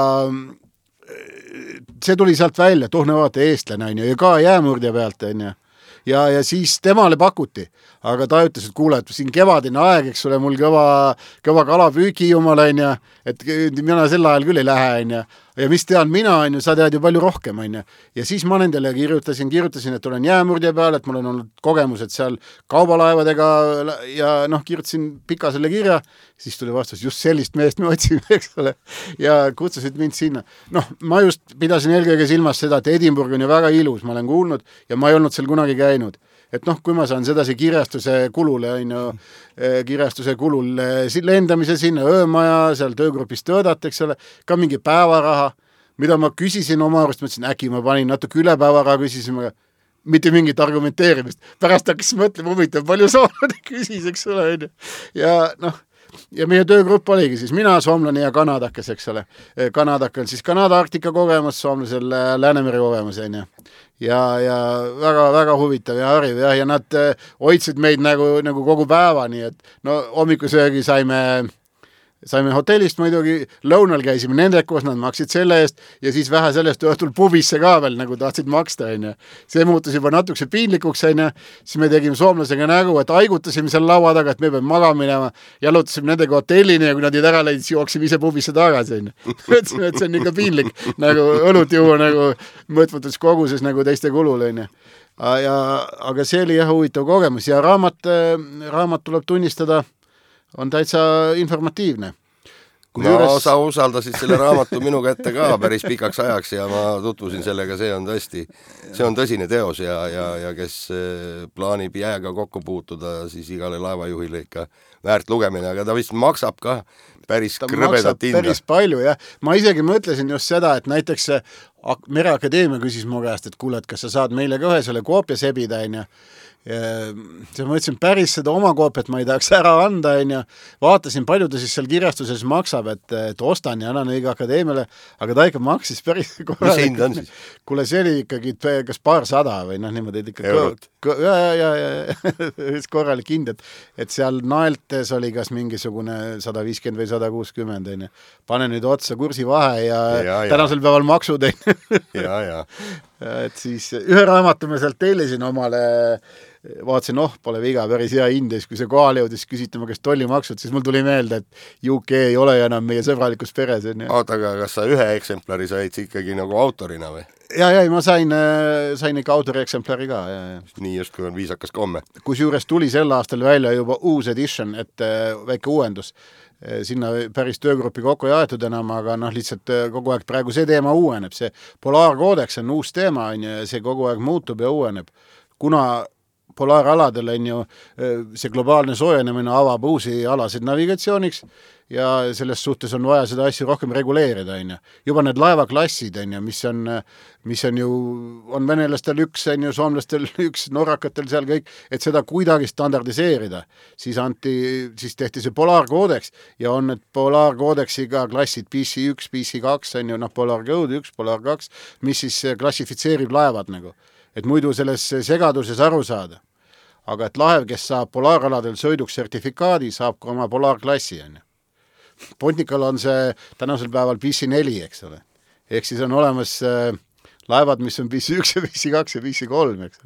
see tuli sealt välja, tuhnevaate eestlane, on ju, ja ka jäämurdja pealt, on ju. Ja, ja siis temale pakuti, aga ta ütles, et kuule, et siin kevadine aeg, eks ole, mul kõva, kõva kalapüüki jumal, on ju, et mina sel ajal küll ei lähe, on ju. Ja mis tean mina, on ju, sa tead ju palju rohkem, on ju. Ja siis ma nendele kirjutasin, kirjutasin, et olen jäämurdja peal, et mul on olnud kogemused seal kaubalaevadega ja noh, kirjutasin pika selle kirja, siis tuli vastus, just sellist meest me otsime, eks ole, ja kutsusid mind sinna. Noh, ma just pidasin eelkõige silmas seda, et Edinburgh on ju väga ilus, ma olen kuulnud ja ma ei olnud seal kunagi käinud. Et noh, kui ma saan sedasi kirjastuse kulule, on ju, kirjastuse kulul lendamise sinna, öömaja, seal töögrupis töödata, eks ole, ka mingi päevaraha, mida ma küsisin oma arust, ma ütlesin, äkki ma panin natuke üle päevaraha, küsisin ma mitte mingit argumenteerimist. Pärast hakkas mõtlema, huvitav, palju soomlane küsis, eks ole, on ju. Ja noh, ja meie töögrupp oligi siis mina, soomlane ja kanadakas, eks ole. Kanadakal siis Kanada Arktika kogemus, soomlasel Läänemere kogemus, on ju. Ja, ja väga, väga huvitav ja hariv ja, ja nad hoidsid meid nagu, nagu kogu päeva, nii et no hommikusöögi saime saime hotellist muidugi, lõunal käisime nende koos, nad maksid selle eest ja siis vähe sellest õhtul pubisse ka veel nagu tahtsid maksta, on ju. See muutus juba natukese piinlikuks, on ju. Siis me tegime soomlasega nägu, et haigutasime seal laua taga, et me peame magama minema, jalutasime nendega hotellini ja kui nad ei ära leidnud, siis jooksime ise pubisse tagasi, on ju. Mõtlesime, et see on ikka piinlik, nagu õlut juua nagu mõõtmatus koguses nagu teiste kulul, on ju. Ja, aga see oli jah huvitav kogemus ja raamat, raamat tuleb tunnistada, on täitsa informatiivne. No juures... sa usaldasid selle raamatu minu kätte ka päris pikaks ajaks ja ma tutvusin sellega, see on tõesti, see on tõsine teos ja, ja, ja kes plaanib jääga kokku puutuda, siis igale laevajuhile ikka väärt lugemine, aga ta vist maksab ka päris ta krõbedat hinda. Päris palju, jah. Ma isegi mõtlesin just seda, et näiteks Mereakadeemia küsis mu käest, et kuule, et kas sa saad meile ka ühe selle koopia sebida, on ju. Ja ma ütlesin päris seda oma koopiat ma ei tahaks ära anda, on ja vaatasin, palju ta siis seal kirjastuses maksab, et, et ostan ja annan õige akadeemiale, aga ta ikka maksis päris korralik. Mis hind on siis? Kuule, see oli ikkagi kas paar sada või noh, niimoodi ikka eurot. Ja, ja, ja, ja korralik hind, et, et seal naeltes oli kas mingisugune sada viiskümmend või sada kuuskümmend, on ja pane nüüd otsa kursi vahe ja, ja, ja. tänasel päeval maksud, ja, ja. et siis ühe raamatu me sealt tellisin omale, vaatasin, oh, pole viga, päris hea hind ja siis kui see kohale jõudis küsitama, kes tollimaksud, siis mul tuli meelde, et U K ei ole enam meie sõbralikus peres. Oota, aga kas sa ühe eksemplari said ikkagi nagu autorina või? Ja, ja, ma sain, sain ikka autori eksemplari ka. Ja, ja. Nii just, kui on viisakas komme. Kus juures tuli sel aastal välja juba uus edition, et väike uuendus. Sinna päris töögruppi kokku jaetud enam, aga noh, lihtsalt kogu aeg praegu see teema uueneb. See polaarkoodeks on uus teema on ja see kogu aeg muutub ja uueneb. Kuna polaaraladel on ju see globaalne soojenemine avab uusi alasid navigatsiooniks ja selles suhtes on vaja seda asju rohkem reguleerida, on ju. Juba need laevaklassid, on ju, mis on, mis on ju, on venelastel üks, on ju, soomlastel üks, norrakatel seal kõik, et seda kuidagi standardiseerida. Siis anti, siis tehti see polaarkoodeks ja on need polaarkoodeksiga klassid P C üks, P C kaks, on ju, noh, polaarcode üks, polaar kaks, mis siis klassifitseerib laevad nagu. Et muidu selles segaduses aru saada. Aga et laev, kes saab polaaraladel sõiduks sertifikaadi, saab ka oma polaarklassi. On. Botnikal on see tänasel päeval P C neli, eks ole. Ehk siis on olemas äh, laevad, mis on P C üks ja P C kaks ja P C kolm, eks ole.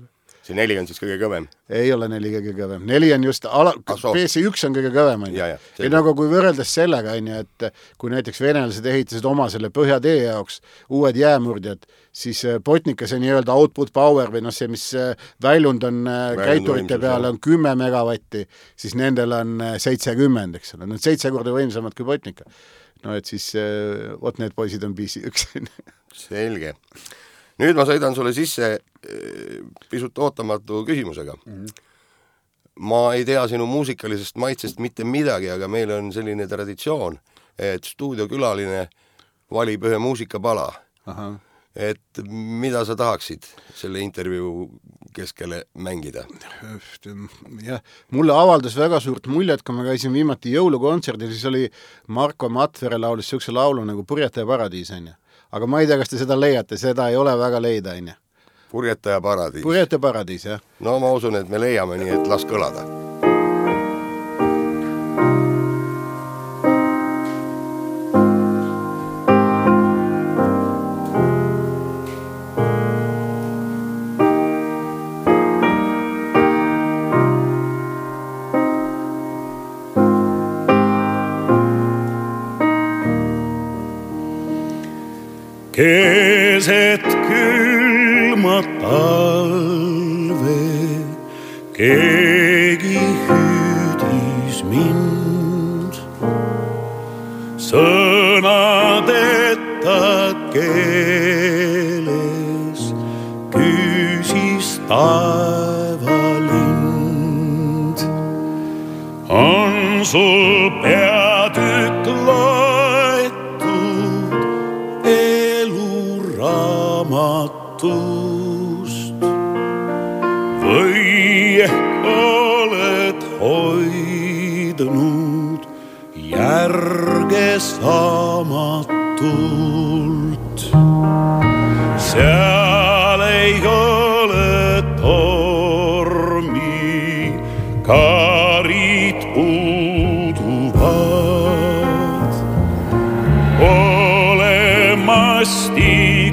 see neli on siis kõige kõvem? Ei ole neli kõige kõvem. Neli on just, ala, P C üks on kõige kõvem. Ja, ja, ja nagu kui võrreldes sellega, et kui näiteks venelased ehitasid oma selle Põhjatee jaoks uued jäämurdjad, siis Botnica see nii-öelda output power või noh, see, mis väljund on väljund käiturite võimsus, peale on kümme megavatti, siis nendel on seitsekümmend, eks ole. Need seitse korda võimsamad kui Botnica. No et siis, vot need poisid on P C üks. Selge. Nüüd ma sõidan sulle sisse pisut ootamatu küsimusega. Mm-hmm. Ma ei tea sinu muusikalisest maitsest mitte midagi, aga meil on selline traditsioon, et stuudiokülaline valib ühe muusikapala. Aha. Et mida sa tahaksid selle intervjuu keskele mängida? Ja, mulle avaldas väga suurt muljet, kui ma käisin viimati jõulukontserdil, siis oli Marko Matvere laulis siukse laulu nagu Purjetaja paradiis, on ju. Aga ma ei tea, kas te seda leiate, seda ei ole väga leida, on ju. Purjetaja paradiis. Purjetaja paradiis, jah. No ma usun, et me leiame nii, et las kõlada. Keset külma talve keegi hüüdis mind, sõnadeta keeles küsis taevalind. On sul peatükk loetud raamatust või ehk oled hoidnud järge saamatult. Seal ei ole tormi, kaarid puuduvad, ole masti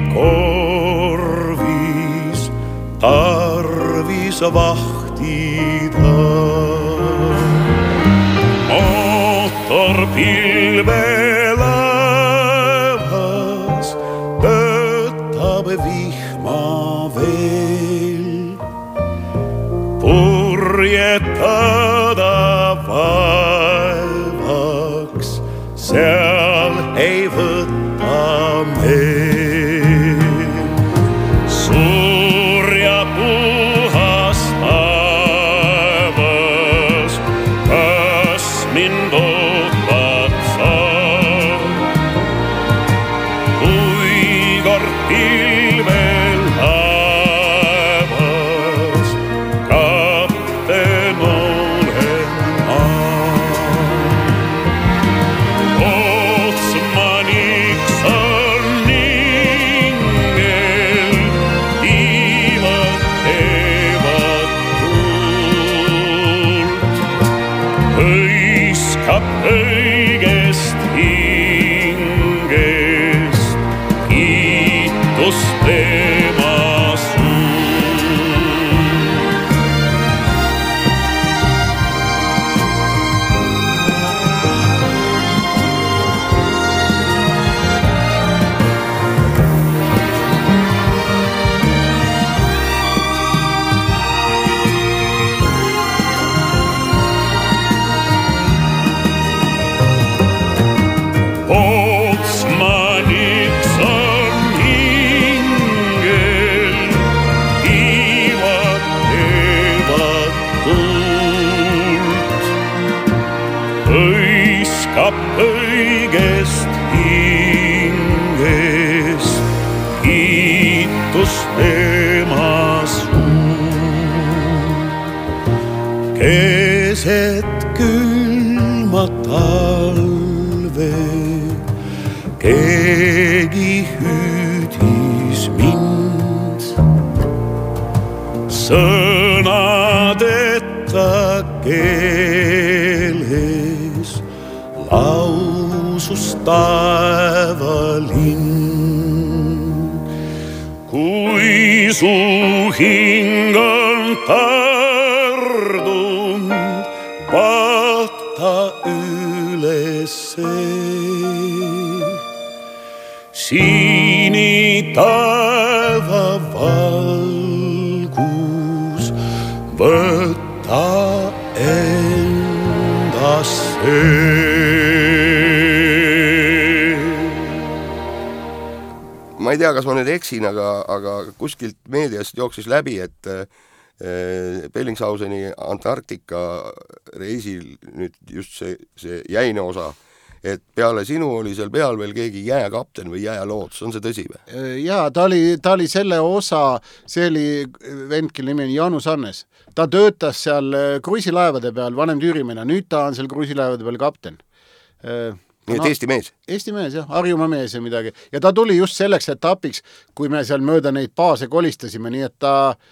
korvis tarvis vahtida. Mootor pilvelaevas töötab vihma veel, purjetada vaevaks seal ei võta meil. Suur ja puhas taevas, kas mind ootad sa? Kui kord pilvel laevas kapten olen ma. Otsmaniks on ingel, tiivad teevad tuult, hõiskab õigest hingest kiitust tema Otsmaniks on ingel, tiivad teevad tuult, hõiskab õigest hingest kiitust tema suun. Keset külma talve keegi hüüdis mind, sõnadeta keeles lausus taevalind. Kui su hing on tardunud vaata ülesse. Siini taeva valgus võta endasse. Ma ei tea, kas ma nüüd eksin, aga, aga kuskilt meediast jooksis läbi, et Bellingshauseni Antarktika reisil nüüd just see, see jäine osa, et peale sinu oli seal peal veel keegi jääkapten või jääloots, on see tõsi või? Jaa, ta oli, ta oli selle osa, see oli vend, kelle nimi on Jaanus Annes. Ta töötas seal kruiisilaevade peal vanem tüürimine, nüüd ta on seal kruiisilaevade peal kapten. Nii et no, Eesti mees? Eesti mees, jah, Harjumaa mees ja midagi. Ja ta tuli just selleks etapiks, kui me seal mööda neid baase kolistasime, nii et ta,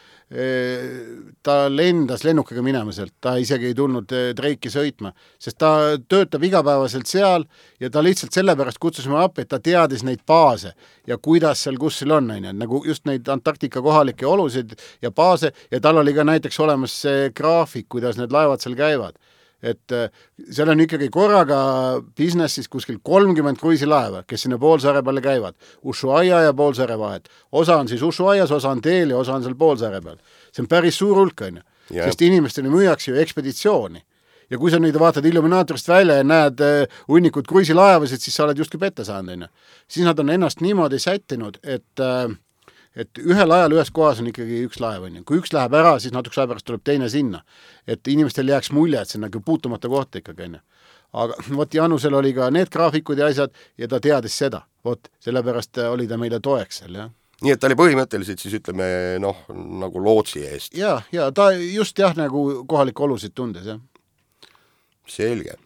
ta lendas lennukaga minema sealt. Ta isegi ei tulnud treiki sõitma, sest ta töötab igapäevaselt seal ja ta lihtsalt sellepärast kutsusime appi, et ta teadis neid baase ja kuidas seal, kus seal on, nagu just neid Antarktika kohalikke olusid ja baase ja tal oli ka näiteks olemas see graafik, kuidas need laevad seal käivad. Et seal on ikkagi korraga businessis kuskil kolmkümmend kruiisilaeva, kes sinna poolsaare peale käivad. Ushuaia ja poolsaare vahet. Osa on siis Ushuaias, osa on teel ja osa on seal poolsaare peal. See on päris suur hulk, on ju. Sest inimestele müüakse ju ekspeditsiooni. Ja kui sa nüüd vaatad illuminaatorist välja ja näed hunnikud kruiisilaevasid, siis sa oled justkui pette saanud, on ju. Siis nad on ennast niimoodi sättinud, et... et ühel ajal ühes kohas on ikkagi üks laev, on ju. Kui üks läheb ära, siis natuke aja pärast tuleb teine sinna. Et inimestel jääks mulje, et see on nagu puutumata kohta ikkagi, on ju. Aga võt Janusel oli ka need graafikud ja asjad ja ta teadis seda. Võt, sellepärast oli ta meile toeks seal, jah. Nii et ta oli põhimõtteliselt siis ütleme, noh, nagu lootsi eest. Ja, ja ta just jah, nagu kohalik olusid tundes, jah. Selge.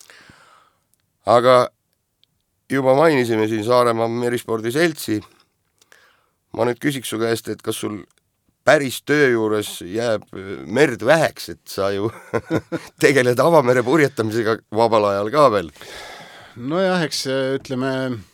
Aga juba mainisime siin Saaremaa Merispordi seltsi. Ma nüüd küsiks su käest, et kas sul päris töö juures jääb merd väheks, et sa ju tegeled avamere purjetamisega vabal ajal ka veel? No jah, eks ütleme,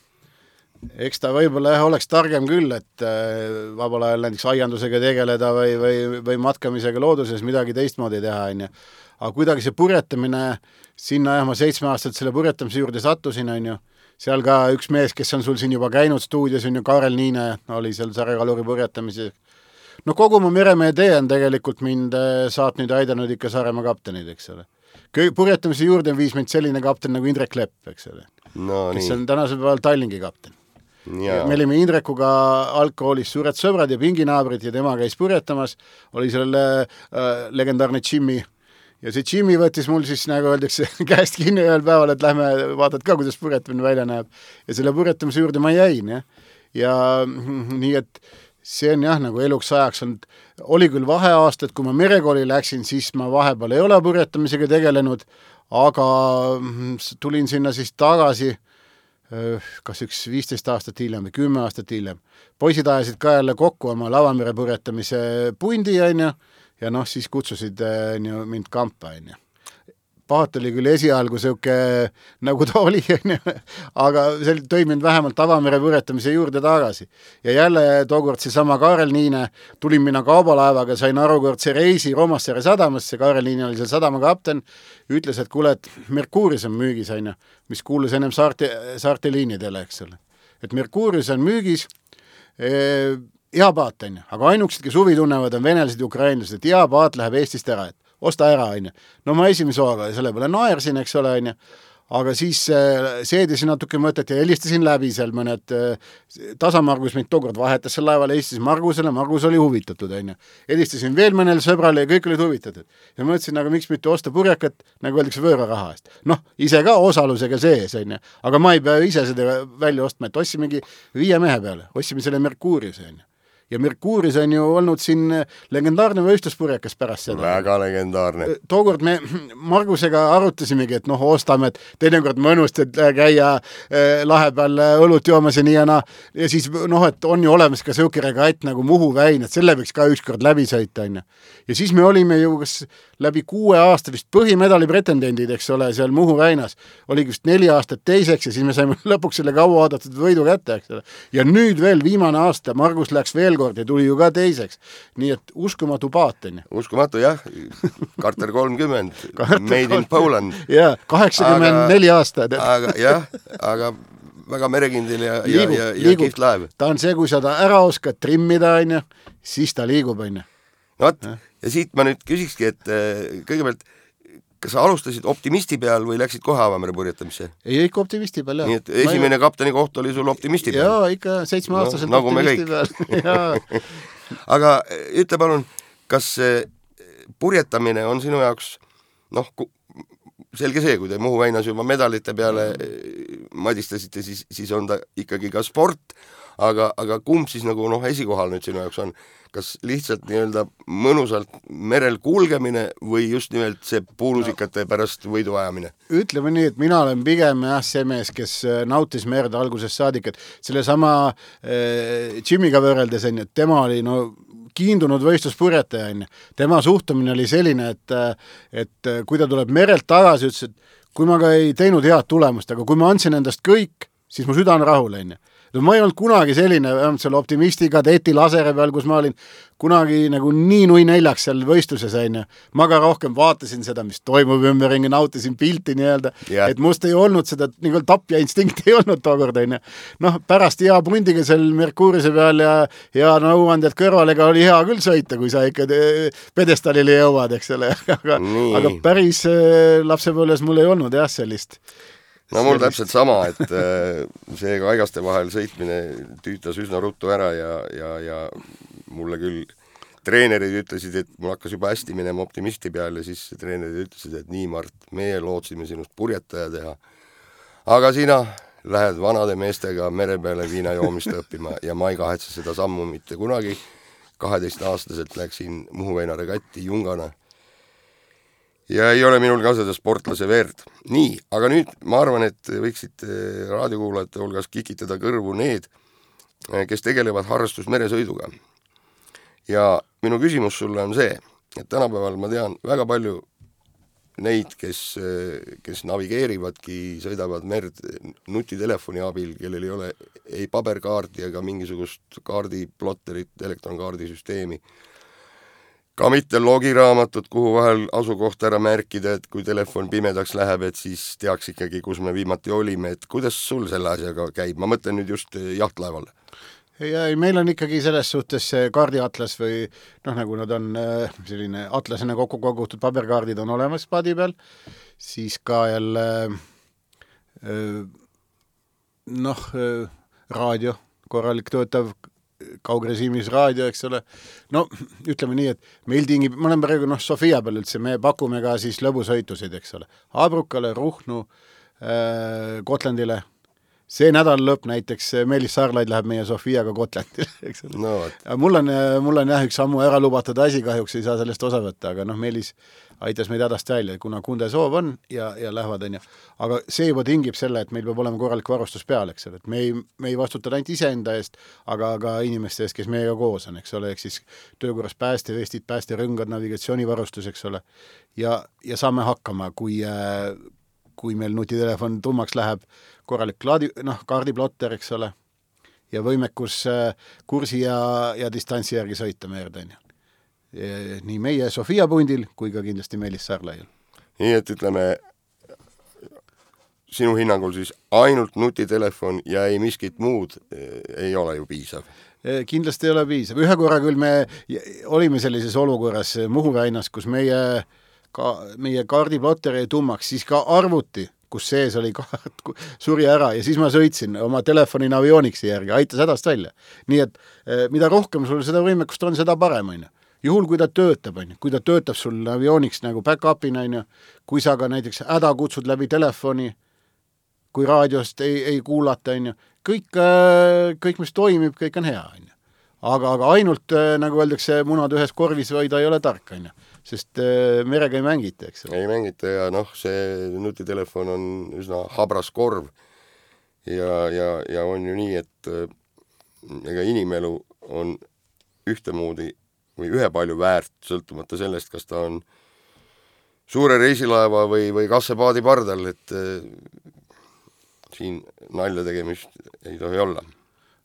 eks ta võib-olla oleks targem küll, et vabal ajal näiteks aiandusega tegeleda või, või, või matkamisega looduses midagi teistmoodi teha, on ju. Aga kuidagi see purjetamine, sinna jah, ma seitsme aastat selle purjetamise juurde sattusin, on ju. Seal ka üks mees, kes on sul siin juba käinud stuudios, on ju Kaarel Niine, oli seal Sarekaluri purjetamise. No kogu mu meremehe tee on tegelikult mind saatnud ja aidanud ikka Saaremaa kaptenid, eks ole. Purjetamise juurde viis mind selline kapten nagu Indrek Lepp, eks ole. No, kes nii. on tänasel päeval Tallingi kapten. Ja. Me olime Indrekuga algkoolis suured sõbrad ja pinginaabrid ja tema käis purjetamas. Oli selle äh, legendaarne Jimmy. Ja see Jimmy võttis mul siis, nagu öeldakse, käest kinni ühel päeval, et lähme vaatad ka, kuidas purjetamine välja näeb. Ja selle purjetamise juurde ma jäin, jah. Ja nii, et see on jah, nagu eluks ajaks on, oli küll vaheaastad, kui ma merekooli läksin, siis ma vahepeal ei ole purjetamisega tegelenud, aga tulin sinna siis tagasi, kas üks viisteist aastat hiljem või kümme aastat hiljem. Poisid ajasid ka jälle kokku oma lavamere purjetamise pundi, on ju, ja noh, siis kutsusid äh, mind kampa, on ju. Pahat oli küll esialgu sõuke, nagu ta oli, aga see tõi mind vähemalt avamere purjetamise juurde tagasi. Ja jälle tookord see sama Kaarel Niine, tulin mina kaubalaevaga, sain arukordse reisi Romassaare sadamasse, Kaarel Niine oli seal sadama kapten, ütles, et kuule, et Merkuurius on müügis, on ju, mis kuulus ennem saarte, saarte liinidele, eks ole. Et Merkuurius on müügis, e hea paat, on ju, aga ainukesed, kes huvi tunnevad, on venelased ja ukrainlased, et hea paat läheb Eestist ära, et osta ära, on ju. No ma esimese hooga selle peale naersin, eks ole, on ju. Aga siis seedisin natuke mõtet ja helistasin läbi seal mõned tasamargus meid tookord vahetas seal laeval, helistasin Margusele, Margus oli huvitatud, on ju. Helistasin veel mõnel sõbrale ja kõik olid huvitatud. Ja mõtlesin, aga miks mitte osta purjekat, nagu öeldakse võõra raha eest. Noh, ise ka osalusega sees, on ju. Aga ma ei pea ise seda välja ostma, et ossimegi viie mehe peale, ossime selle Merkuurius, on ju. Ja Merkuurius on ju olnud siin legendaarne võistluspurjekas pärast seda. Väga legendaarne. Tookord me Margusega arutasimegi, et noh, ostame, et teinekord mõnust, et käia lahe peal õlut joomas ja nii ja naa. Ja siis noh, et on ju olemas ka sõuki regatt nagu Muhu väin, et selle võiks ka ükskord läbi sõita, on ju. Ja siis me olime ju kas läbi kuue aasta vist põhimedali pretendendid, eks ole, seal Muhu väinas. Oli vist neli aastat teiseks ja siis me saime lõpuks selle kaua oodatud võidu kätte, eks ole. Ja nüüd veel viimane aasta Margus läks veel veel kord ja tuli ju ka teiseks. Nii et uskumatu paat on. Uskumatu, jah. Carter kolmkümmend, made in Poland. Jaa, kaheksakümmend neli aastad. Aga, jah, aga väga merekindel ja, liigub, ja, ja, ja kiht laev. Ta on see, kui sa ta ära oskad trimmida, on, siis ta liigub, on. No võt, ja. ja siit ma nüüd küsikski, et kõigepealt kas sa alustasid optimisti peal või läksid kohe avamere purjetamisse? Ei, ikka optimisti peal, jah. Nii et esimene ma... kapteni koht oli sul optimisti peal? Jaa, ikka seitsmeaastaselt no, nagu optimisti peal. Aga ütle palun, kas purjetamine on sinu jaoks, noh, selge see, kui te Muhu väinas juba medalite peale madistasite, siis, siis on ta ikkagi ka sport, aga, aga kumb siis nagu noh, esikohal nüüd sinu jaoks on? Kas lihtsalt nii-öelda mõnusalt merel kulgemine või just nimelt see puulusikate pärast võidu ajamine? Ütleme nii, et mina olen pigem jah, see mees, kes nautis merd algusest saadik, et selle sama äh, Jimiga võrreldes on, et tema oli no, kiindunud võistluspurjetaja on. Tema suhtumine oli selline, et, et kui ta tuleb merelt tagasi, ütles, et kui ma ka ei teinud head tulemust, aga kui ma andsin endast kõik, siis mu süda on rahul on. No, ma ei olnud kunagi selline, selle optimisti kadeti lasere peal, kus ma olin kunagi nagu nii nui neljaks seal võistluses aine. Ma ka rohkem vaatasin seda, mis toimub ümberringi, nautisin pilti nii-öelda, yeah. et must ei olnud seda nii-öelda tapja instinkt ei olnud tookord aine. Noh, pärast hea pundiga seal Merkuurise peal ja hea nõuandjad kõrvalega oli hea küll sõita, kui sa ikka pedestalile jõuad, eks ole. Aga, aga päris lapsepõlves mul ei olnud jah sellist. No mul täpselt sama, et see kaigaste vahel sõitmine tüütas üsna ruttu ära ja, ja, ja mulle küll treenerid ütlesid, et mul hakkas juba hästi minema optimisti peal ja siis treenerid ütlesid, et nii Mart, meie lootsime sinust purjetaja teha. Aga sina lähed vanade meestega mere peale viina joomist õppima ja ma ei kahetse seda sammu mitte kunagi. kaheteist-aastaselt läksin Muhu väina regatti Jungana. Ja ei ole minul ka seda sportlase verd. Nii, aga nüüd ma arvan, et võiksid raadiokuulajate hulgas kikitada kõrvu need, kes tegelevad harrastusmeresõiduga. Ja minu küsimus sulle on see, et tänapäeval ma tean väga palju neid, kes, kes navigeerivadki, sõidavad merd nutitelefoni abil, kellel ei ole ei paberkaardi ega mingisugust kaardiplotterit, elektronkaardisüsteemi. Ka mitte logiraamatut, kuhu vahel asukoht ära märkida, et kui telefon pimedaks läheb, et siis teaks ikkagi, kus me viimati olime, et kuidas sul selle asjaga käib? Ma mõtlen nüüd just jahtlaevale. Ja meil on ikkagi selles suhtes kaardiatlas või noh, nagu nad on selline atlasena kokku kogutud paberkaardid on olemas paadi peal, siis ka jälle noh, raadio, korralik töötav kaugrežiimis raadio, eks ole. No ütleme nii, et meil tingib, ma olen praegu noh, Sofia peal üldse, me pakume ka siis lõbusõitusid, eks ole. Abrukale, Ruhnu, äh, Gotlandile. See nädal lõpp näiteks Meelis Saarlaid läheb meie Sofiaga Gotlandile, eks ole. No, mul on, mul on jah üks ammu ära lubatud asi, kahjuks ei saa sellest osa võtta, aga noh, Meelis aitas meid hädast välja, kuna kunde soov on ja, ja lähevad on ja. Aga see juba tingib selle, et meil peab olema korralik varustus peal, eks ole, et me ei, me ei vastuta ainult iseenda eest, aga ka inimeste eest, kes meiega koos on, eks ole, ehk siis töökorras päästevestid, päästerõngad, navigatsioonivarustus, eks ole, ja, ja saame hakkama, kui, kui meil nutitelefon tummaks läheb, korralik klaadi, noh, kaardiplotter, eks ole, ja võimekus kursi ja, ja distantsi järgi sõita meerdeni. Nii meie Sofia pundil kui ka kindlasti Meelis Saarlaial. Nii et ütleme, sinu hinnangul siis ainult nutitelefon ja ei miskit muud ei ole ju piisav? Kindlasti ei ole piisav. Ühe korra küll me olime sellises olukorras Muhu väinas, kus meie, ka, meie kaardiplotter ei tummaks, siis ka arvuti, kus sees oli kaart, suri ära ja siis ma sõitsin oma telefoni avioniksi järgi, aitas hädast välja. Nii et mida rohkem sul seda võimekust on, seda parem on. Juhul, kui ta töötab, on, kui ta töötab sul avioniks nagu back-upina, on, kui sa ka näiteks häda kutsud läbi telefoni, kui raadiost ei, ei kuulata, on, kõik, kõik, mis toimib, kõik on hea. On. Aga, aga ainult, nagu öeldakse, munad ühes korvis hoida ei ole tark, on, sest merega ei mängita. Eks. Ei mängita ja noh, see nutitelefon on üsna habras korv ja, ja, ja on ju nii, et ega inimelu on ühtemoodi või ühe palju väärt, sõltumata sellest, kas ta on suure reisilaeva või, või kassepaadi pardal, et äh, siin nalja tegemist ei tohi olla.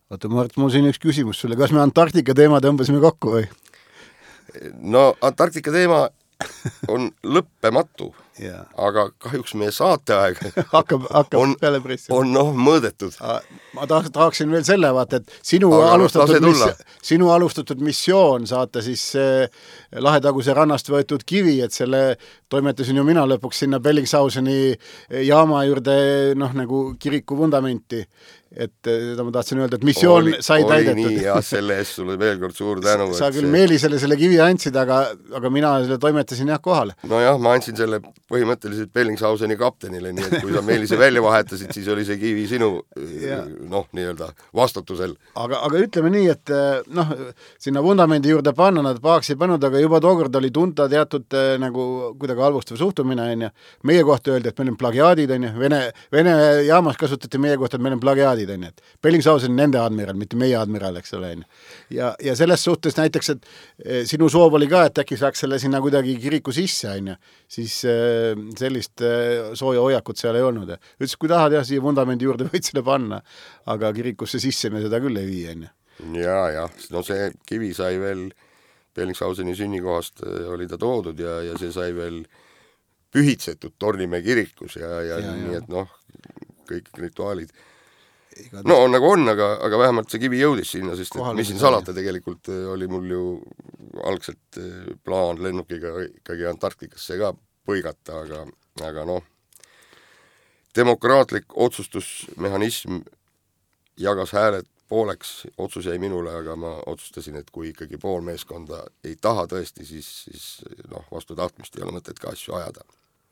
Oota, Mart, mul siin üks küsimus sulle, kas me Antarktika teema tõmbasime kokku või? No Antarktika teema on lõppematu, ja. Aga kahjuks meie saateaeg hakkab, hakkab on, peale pressima. On noh mõõdetud. Ma tahaks, tahaksin veel selle vaata, et sinu alustatud, mis, sinu alustatud missioon saata siis Lahetaguse rannast võetud kivi, et selle toimetasin ju mina lõpuks sinna Bellingshauseni jaama juurde noh, nagu kiriku vundamenti. Et seda ma tahtsin öelda, et missioon oli, sai oli täidetud. Oli nii, jah, selle eest sulle veel kord suur tänu. Sa küll see... Meelisele selle kivi andsid, aga, aga mina selle toimetasin jah kohale. No jah, ma andsin selle põhimõtteliselt Bellingshauseni kaptenile, nii et kui sa Meelise välja vahetasid, siis oli see kivi sinu noh, nii-öelda vastutusel. Aga, aga ütleme nii, et noh, sinna vundamendi juurde panna nad paaks ei pannud, aga juba tookord oli tunta teatud nagu kuidagi halvustav suhtumine, on ja meie kohta öeldi, et meil on plagiaadid, on ja Vene, Vene jaamas kasutati meie kohta, et meil on plagiaadid. On, et Bellingshausen on nende admiral, mitte meie admiral, eks ole. Ja, ja selles suhtes näiteks, et sinu soov oli ka, et äkki saaks selle sinna kuidagi kiriku sisse, on ja, siis sellist sooja hoiakut seal ei olnud. Ütles, kui tahad jah, siia vundamendi juurde võid selle panna, aga kirikusse sisse me seda küll ei vii, on ja. Ja, ja, no see kivi sai veel Bellingshauseni sünnikohast oli ta toodud ja, ja see sai veel pühitsetud Tornimäe kirikus ja, ja, ja nii, et noh, kõik rituaalid no on nagu on, aga, aga vähemalt see kivi jõudis sinna, sest et mis siin salata tegelikult oli mul ju algselt plaan lennukiga ikkagi Antarktikasse ka põigata, aga, aga noh, demokraatlik otsustusmehhanism jagas hääled pooleks, otsus jäi minule, aga ma otsustasin, et kui ikkagi pool meeskonda ei taha tõesti, siis, siis noh, vastu tahtmist ei ole mõtet ka asju ajada.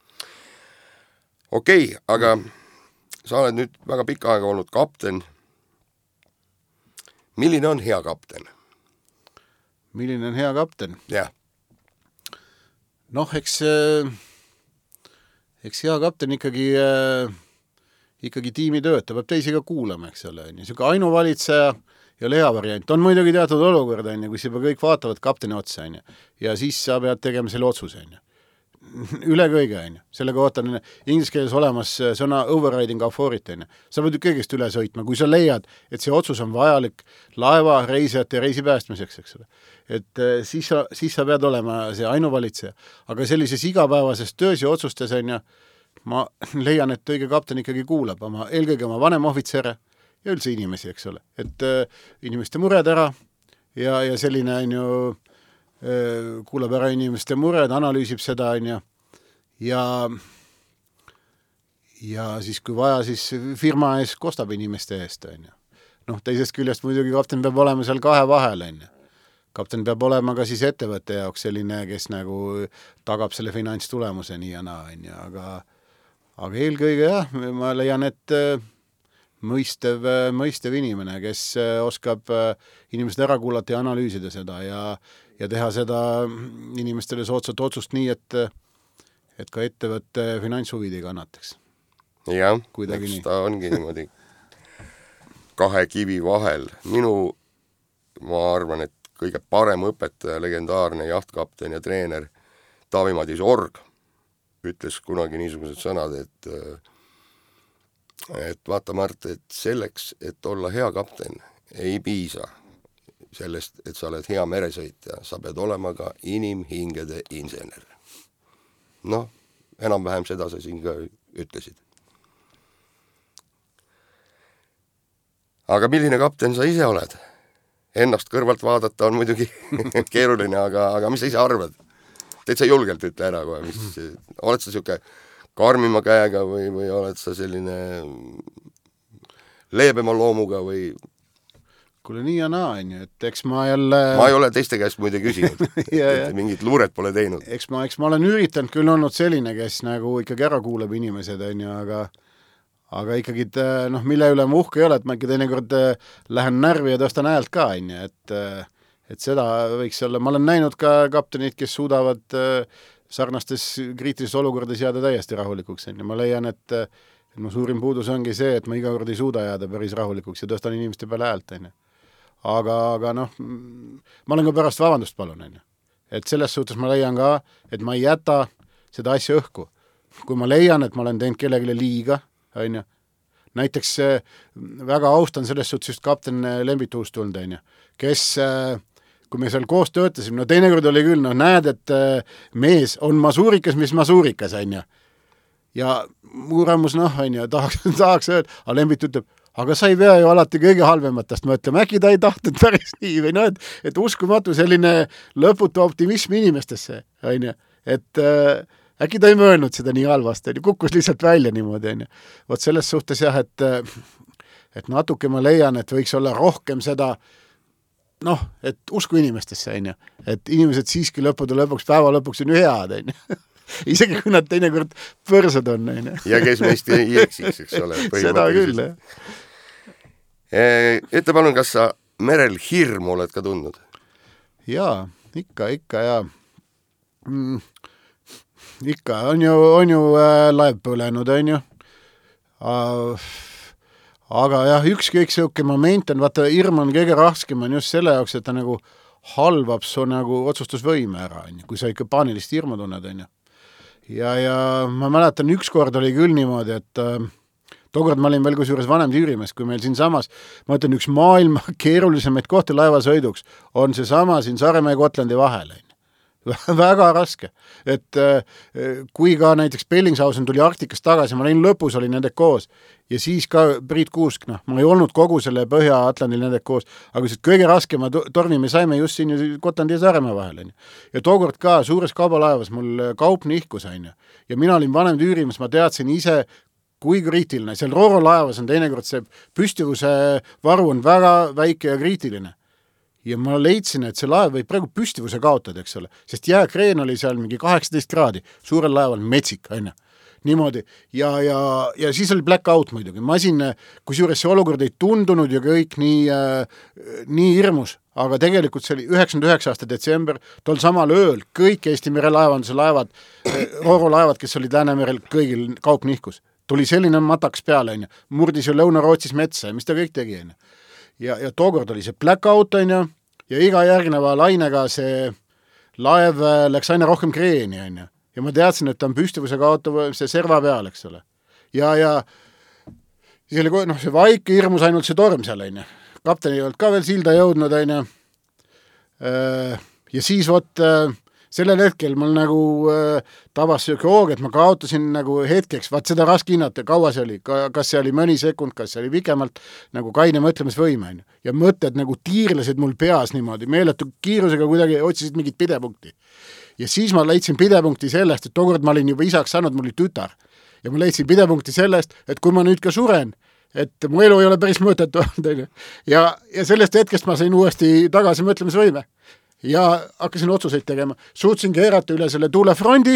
Okei, okay, aga sa oled nüüd väga pikka aega olnud kapten. Milline on hea kapten? Milline on hea kapten? Jah. Noh, eks, eks hea kapten ikkagi, ikkagi tiimi tööta, peab teisi ka kuulama, eks ole. Niisugune ainuvalitseja ja leha variant. On muidugi teatud olukord, kus juba kõik vaatavad kapteni otsa, ja siis sa pead tegema selle otsuse. Üle kõige, on. Selle kohta on inglise keeles olemas sõna overriding authority. Sa pead kõigest üle sõitma, kui sa leiad, et see otsus on vajalik laeva, reisijate ja reisi päästmiseks, eks ole. Et siis sa, siis sa pead olema see ainuvalitseja. Aga sellises igapäevases töös ja otsustes on ja ma leian, et õige kapten ikkagi kuulab oma, eelkõige oma vanem ohvitsere ja üldse inimesi, eks ole. Et inimeste mured ära ja, ja selline on ju kuulab ära inimeste mured, analüüsib seda, on ja, ja ja siis kui vaja, siis firma ees kostab inimeste eest, on ja. Noh, teisest küljest muidugi kapten peab olema seal kahe vahel, on ja. Kapten peab olema ka siis ettevõtte jaoks selline, kes nagu tagab selle finantstulemuse nii ja naa, on ja, aga, aga eelkõige jah, ma leian, et mõistev, mõistev inimene, kes oskab inimesed ära kuulata ja analüüsida seda ja ja teha seda inimestele soodsat otsust nii, et, et ka ettevõtte finantshuvidi kannataks. Jah, eks ta ongi niimoodi kahe kivi vahel. Minu, ma arvan, et kõige parem õpetaja, legendaarne jahtkapten ja treener Taavi-Madis Org ütles kunagi niisugused sõnad, et et vaata, Mart, et selleks, et olla hea kapten, ei piisa sellest, et sa oled hea meresõitja, sa pead olema ka inimhingede insener. Noh, enam-vähem seda sa siin ka ütlesid. Aga milline kapten sa ise oled? Ennast kõrvalt vaadata on muidugi keeruline, aga, aga mis sa ise arvad? Teed sa julgelt ütle ära kohe, mis, oled sa siuke karmima käega või, või oled sa selline leebema loomuga või kuule nii ja naa, on ju, et eks ma jälle... Ma ei ole teiste käest muide küsinud, et mingit luuret pole teinud. Eks ma, eks ma olen üritanud küll olnud selline, kes nagu ikkagi ära kuuleb inimesed, on ju, aga aga ikkagi, noh, mille üle ma uhke ei ole, et ma ikka teinekord lähen närvi ja tõstan häält ka, on ju, et, et seda võiks olla. Ma olen näinud ka kaptenid, kes suudavad sarnastes kriitilises olukordades jääda täiesti rahulikuks, on ju. Ma leian, et, et mu suurim puudus ongi see, et ma iga kord ei suuda jääda päris rahulikuks ja tõstan inimeste peale häält, on ju. Aga, aga noh, ma olen ka pärast vabandust palun, on ju. Et selles suhtes ma leian ka, et ma ei jäta seda asja õhku. Kui ma leian, et ma olen teinud kellegile liiga, on ju, näiteks väga austan selles suhtes just kapten Lembit Uustuld, on ju, kes, kui me seal koos töötasime, no teinekord oli küll, no näed, et mees on masuurikas, mis masuurikas, on ju. Ja muuramus, noh, on ju, tahaks, tahaks öelda, aga Lembit ütleb, aga sa ei pea ju alati kõige halvematest mõtlema, äkki ta ei tahtnud päris nii või no, et, et uskumatu selline lõputu optimism inimestesse, on ju, et äh, äkki ta ei möönud seda nii halvast, on ju, kukkus lihtsalt välja niimoodi, on ju. Vot selles suhtes jah, et, et natuke ma leian, et võiks olla rohkem seda, noh, et usku inimestesse, on ju, et inimesed siiski lõppude lõpuks, päeva lõpuks on ju head, on ju. Isegi kui nad teinekord põrsad on, on ju. Ja kes meist ei eksiks, eks ole. Seda küll, jah. Ütle palun, kas sa merel hirmu oled ka tundnud? Jaa, ikka, ikka, jaa. Mm, ikka, on ju, on ju äh, laev põlenud, on ju. Uh, aga jah, üks kõik siuke moment on, vaata, hirm on kõige raskem on just selle jaoks, et ta nagu halvab su nagu otsustusvõime ära, on ju, kui sa ikka paanilist hirmu tunned, on ju. Ja, ja ma mäletan, üks kord oli küll niimoodi, et äh, tookord ma olin veel kusjuures vanem tüürimees, kui meil siin samas, ma ütlen, üks maailma keerulisemaid kohti laevasõiduks on see sama siin Saaremaa ja Gotlandi vahel. Väga raske. Et kui ka näiteks Bellingshausen tuli Arktikast tagasi, ma olin lõpus, oli nende koos ja siis ka Priit Kuusk, noh, ma ei olnud kogu selle Põhja-Atlandil nende koos, aga see kõige raskema tormi me saime just siin Gotlandi ja Saaremaa vahel. Ja tookord ka suures kaubalaevas mul kaup nihkus, on ju. Ja mina olin vanem tüürimees, ma teadsin ise, kui kriitiline. Seal Rooro laevas on teinekord see püstivuse varu on väga väike ja kriitiline. Ja ma leidsin, et see laev võib praegu püstivuse kaotada, eks ole, sest jääkreen oli seal mingi kaheksateist kraadi, suurel laeval metsik, on ju. Niimoodi. Ja, ja, ja siis oli blackout muidugi. Masin, kusjuures see olukord ei tundunud ja kõik nii, äh, nii hirmus, aga tegelikult see oli üheksakümmend üheksa aasta detsember, tol samal ööl kõik Eesti merelaevanduse laevad, Rooro laevad, kes olid Läänemerel, kõigil kaup nihkus. Tuli selline mataks peale, on ju. Murdis ju Lõuna-Rootsis metsa ja mis ta kõik tegi, on ju. Ja, ja tookord oli see blackout, on ju, ja iga järgneva lainega see laev läks aina rohkem kreeni, on ju. Ja ma teadsin, et ta on püstivuse kaotav see serva peal, eks ole. Ja, ja siis oli, noh, see vaik hirmus ainult see torm seal, on ju. Kapten ei olnud ka veel silda jõudnud, on ju. Ja siis vot sellel hetkel mul nagu äh, tabas sööke hoog, et ma kaotasin nagu hetkeks, vaat seda raske hinnata, kaua see oli, kas see oli mõni sekund, kas see oli pikemalt, nagu kaine mõtlemisvõime. Ja mõtted nagu tiirlesid mul peas niimoodi, meeletu kiirusega kuidagi otsisid mingit pidepunkti. Ja siis ma leidsin pidepunkti sellest, et tookord ma olin juba isaks saanud, mul oli tütar. Ja ma leidsin pidepunkti sellest, et kui ma nüüd ka suren, et mu elu ei ole päris mõõtetu. ja, ja sellest hetkest ma sain uuesti tagasi mõtlemisvõime. Ja hakkasin otsuseid tegema. Suutsin keerata üle selle tuulefrondi,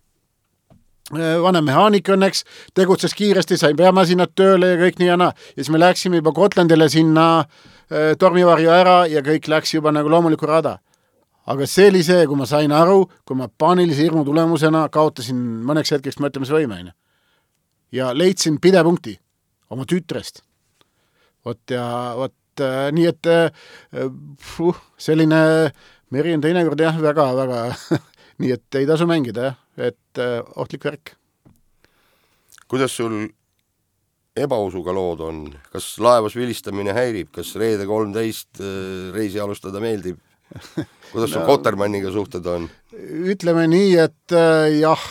vanem mehaanik õnneks, tegutses kiiresti, sain peamasinad tööle ja kõik nii ja naa. Ja siis me läksime juba Gotlandile sinna tormivarju ära ja kõik läks juba nagu loomuliku rada. Aga see oli see, kui ma sain aru, kui ma paanilise hirmu tulemusena kaotasin mõneks hetkeks mõtlemisvõime. Ja leidsin pidepunkti oma tütrest. Vot ja vot äh, nii, et uh, selline meri on teinekord jah, väga, väga nii, et ei tasu mängida, jah, et uh, ohtlik värk. Kuidas sul ebausuga lood on? Kas laevas vilistamine häirib? Kas reede kolmteist reisi alustada meeldib? Kuidas sul no, Kotermanniga suhted on? Ütleme nii, et uh, jah,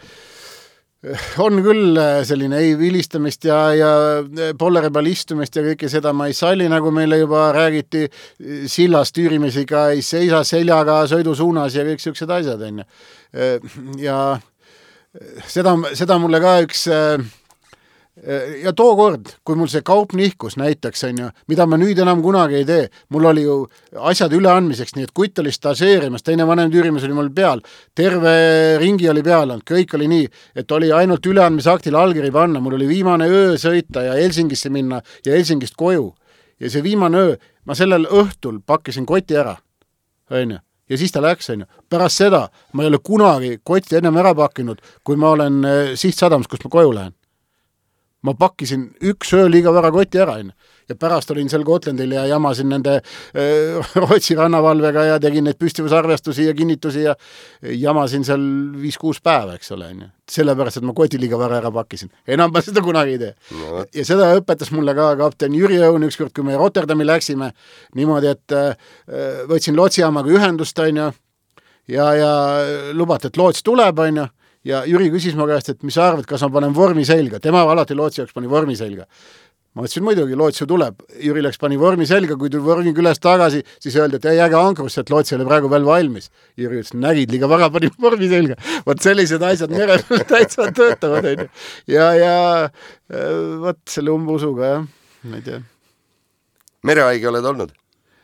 on küll selline ei vilistamist ja, ja polleribal istumist ja kõike seda ma ei salli, nagu meile juba räägiti, sillas tüürimesiga ei seisa seljaga sõidusuunas ja kõik siuksed asjad. On. Ja seda, seda mulle ka üks ja tookord, kui mul see kaup nihkus näiteks, on ju, mida ma nüüd enam kunagi ei tee, mul oli ju asjad üleandmiseks, nii et kutt oli staseerimas, teine vanem tüürimees oli mul peal, terve ringi oli peal, kõik oli nii, et oli ainult üleandmisaktil allkiri panna, mul oli viimane öö sõita ja Helsingisse minna ja Helsingist koju. Ja see viimane öö, ma sellel õhtul pakkisin koti ära, on ju. Ja siis ta läks, on ju. Pärast seda ma ei ole kunagi kotti ennem ära pakkinud, kui ma olen sihtsadams, kus ma koju lähen. ma pakkisin üks öö liiga vara koti ära, ja pärast olin seal Gotlandil ja jamasin nende äh, Rootsi rannavalvega ja tegin neid püstivusarvestusi ja kinnitusi ja jamasin seal viis-kuus päeva, eks ole, sellepärast, et ma koti liiga vara ära pakkisin. Enam ma seda kunagi ei tee. No. Ja seda õpetas mulle ka kapten Jüri Õun ükskord, kui me Rotterdami läksime, niimoodi, et äh, võtsin lootsijaamaga ühendust, on ju, ja, ja lubat, et loots tuleb, on ju, ja Jüri küsis ma käest, et mis sa arvad, kas ma panen vormi selga. Tema alati lootsi jaoks pani vormi selga. Ma mõtlesin muidugi, loots ju tuleb. Jüri läks pani vormi selga, kui tuli vormi küljest tagasi, siis öeldi, et ei äge ankrusse, et loots oli praegu veel valmis. Jüri ütles, nägid, liiga vara pani vormi selga. Võt sellised asjad merel täitsa töötavad. Ja, ja võt selle umbusuga, jah, ma ei tea. Merehaige oled olnud?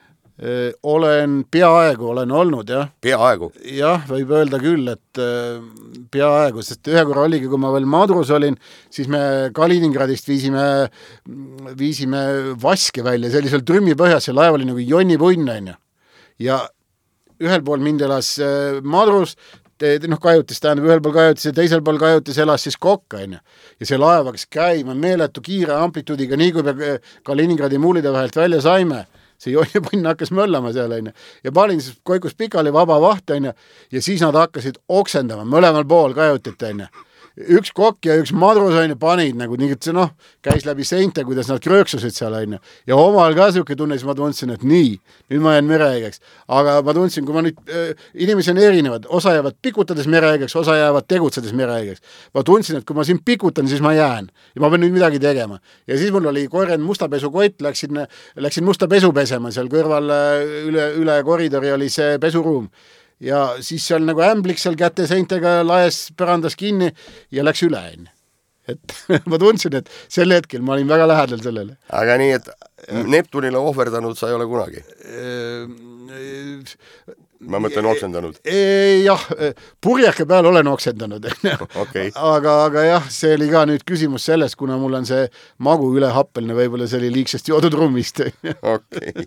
Olen peaaegu olen olnud, jah. Peaaegu? Jah, võib öelda küll, et peaaegu, sest ühe korra oligi, kui ma veel madrus olin, siis me Kaliningradist viisime, viisime vaske välja, sellisel trümmi põhjas, see laev oli nagu jonnipunn, on ju. Ja ühel pool mind elas madrus, noh, kajutis, tähendab, ühel pool kajutis ja teisel pool kajutis elas siis kokka, on ju. Ja see laev hakkas käima meeletu kiire amplituudiga, nii kui me Kaliningradi muulide vahelt välja saime, see jonnipunn hakkas möllama seal, on ju. Ja palin siis koikus pikali vaba vaht, on ju, ja siis nad hakkasid oksendama, mõlemal pool kajutit, on ju. Üks kokk ja üks madrus, on ju, panid nagu nii, et see, noh, käis läbi seinte, kuidas nad krööksusid seal, on ju. Ja omal ka siuke tunne, siis ma tundsin, et nii, nüüd ma jään merehaigeks. Aga ma tundsin, kui ma nüüd, äh, inimesi on erinevad, osa jäävad pikutades merehaigeks, osa jäävad tegutsedes merehaigeks. Ma tundsin, et kui ma siin pikutan, siis ma jään. Ja ma pean nüüd midagi tegema. Ja siis mul oli korjend mustapesukott, läksin, läksin musta pesu pesema, seal kõrval üle, üle koridori oli see pesuruum. Ja siis seal nagu ämbliks seal käte seintega laes pärandas kinni ja läks üle. Et ma tundsin, et sel hetkel ma olin väga lähedal sellele. Aga nii, et Neptunile ohverdanud sa ei ole kunagi? Ma mõtlen oksendanud. Jah, purjake peal olen oksendanud. Okay. Aga, aga jah, see oli ka nüüd küsimus sellest, kuna mul on see magu üle happelne, võib-olla see oli liigsest joodud rummist. Okei.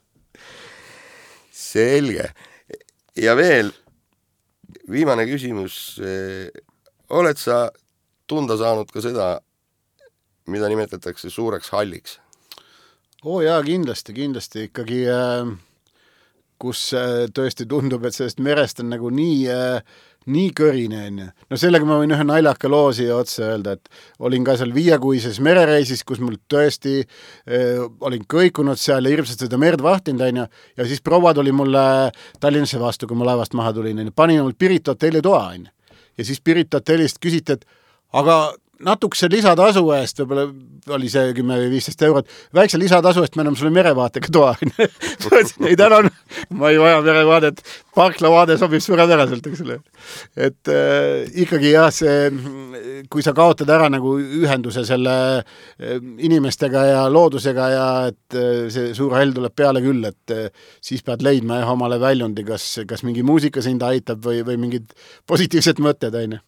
Selge. Ja veel, viimane küsimus, oled sa tunda saanud ka seda, mida nimetatakse suureks halliks? Oo jaa, kindlasti, kindlasti ikkagi, kus tõesti tundub, et sellest merest on nagu nii, nii kõrine. No sellega ma võin ühe naljaka loo siia otsa öelda, et olin ka seal viiekuises merereisis, kus mul tõesti eh, olin kõikunud seal ja hirmsalt seda merd vahtinud, ja, ja siis proua tuli mulle Tallinnasse vastu, kui ma laevast maha tulin, panin mul Pirita hotelli toa, ja siis Pirita hotellist küsiti, et aga natukese lisatasu eest, võib-olla oli see kümme või viisteist eurot, väikse lisatasu eest me enam sulle merevaatega toa. ei tänan, ma ei vaja merevaadet, parklavaade sobib suurepäraselt, eks ole. Et äh, ikkagi jah, see, kui sa kaotad ära nagu ühenduse selle äh, inimestega ja loodusega ja et äh, see suur hell tuleb peale küll, et äh, siis pead leidma jah, omale väljundi, kas, kas mingi muusika sind aitab või, või mingid positiivsed mõtted, aine.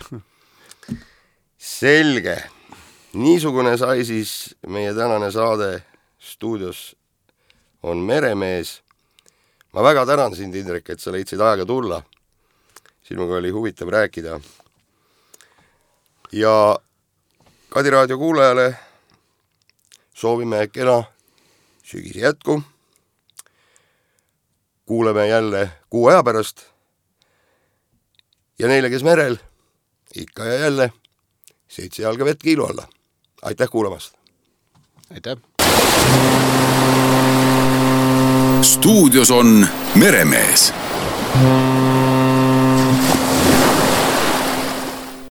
Selge. Niisugune sai siis meie tänane saade stuudios on Meremees. Ma väga tänan sind, Indrek, et sa leidsid aega tulla. Sinuga oli huvitav rääkida. Ja Kadi raadio kuulajale soovime kena sügise jätku. Kuuleme jälle kuu aja pärast. Ja neile, kes merel, ikka ja jälle seitse jalga vett kiilu alla. Aitäh kuulamast! Aitäh! Stuudios on Meremees.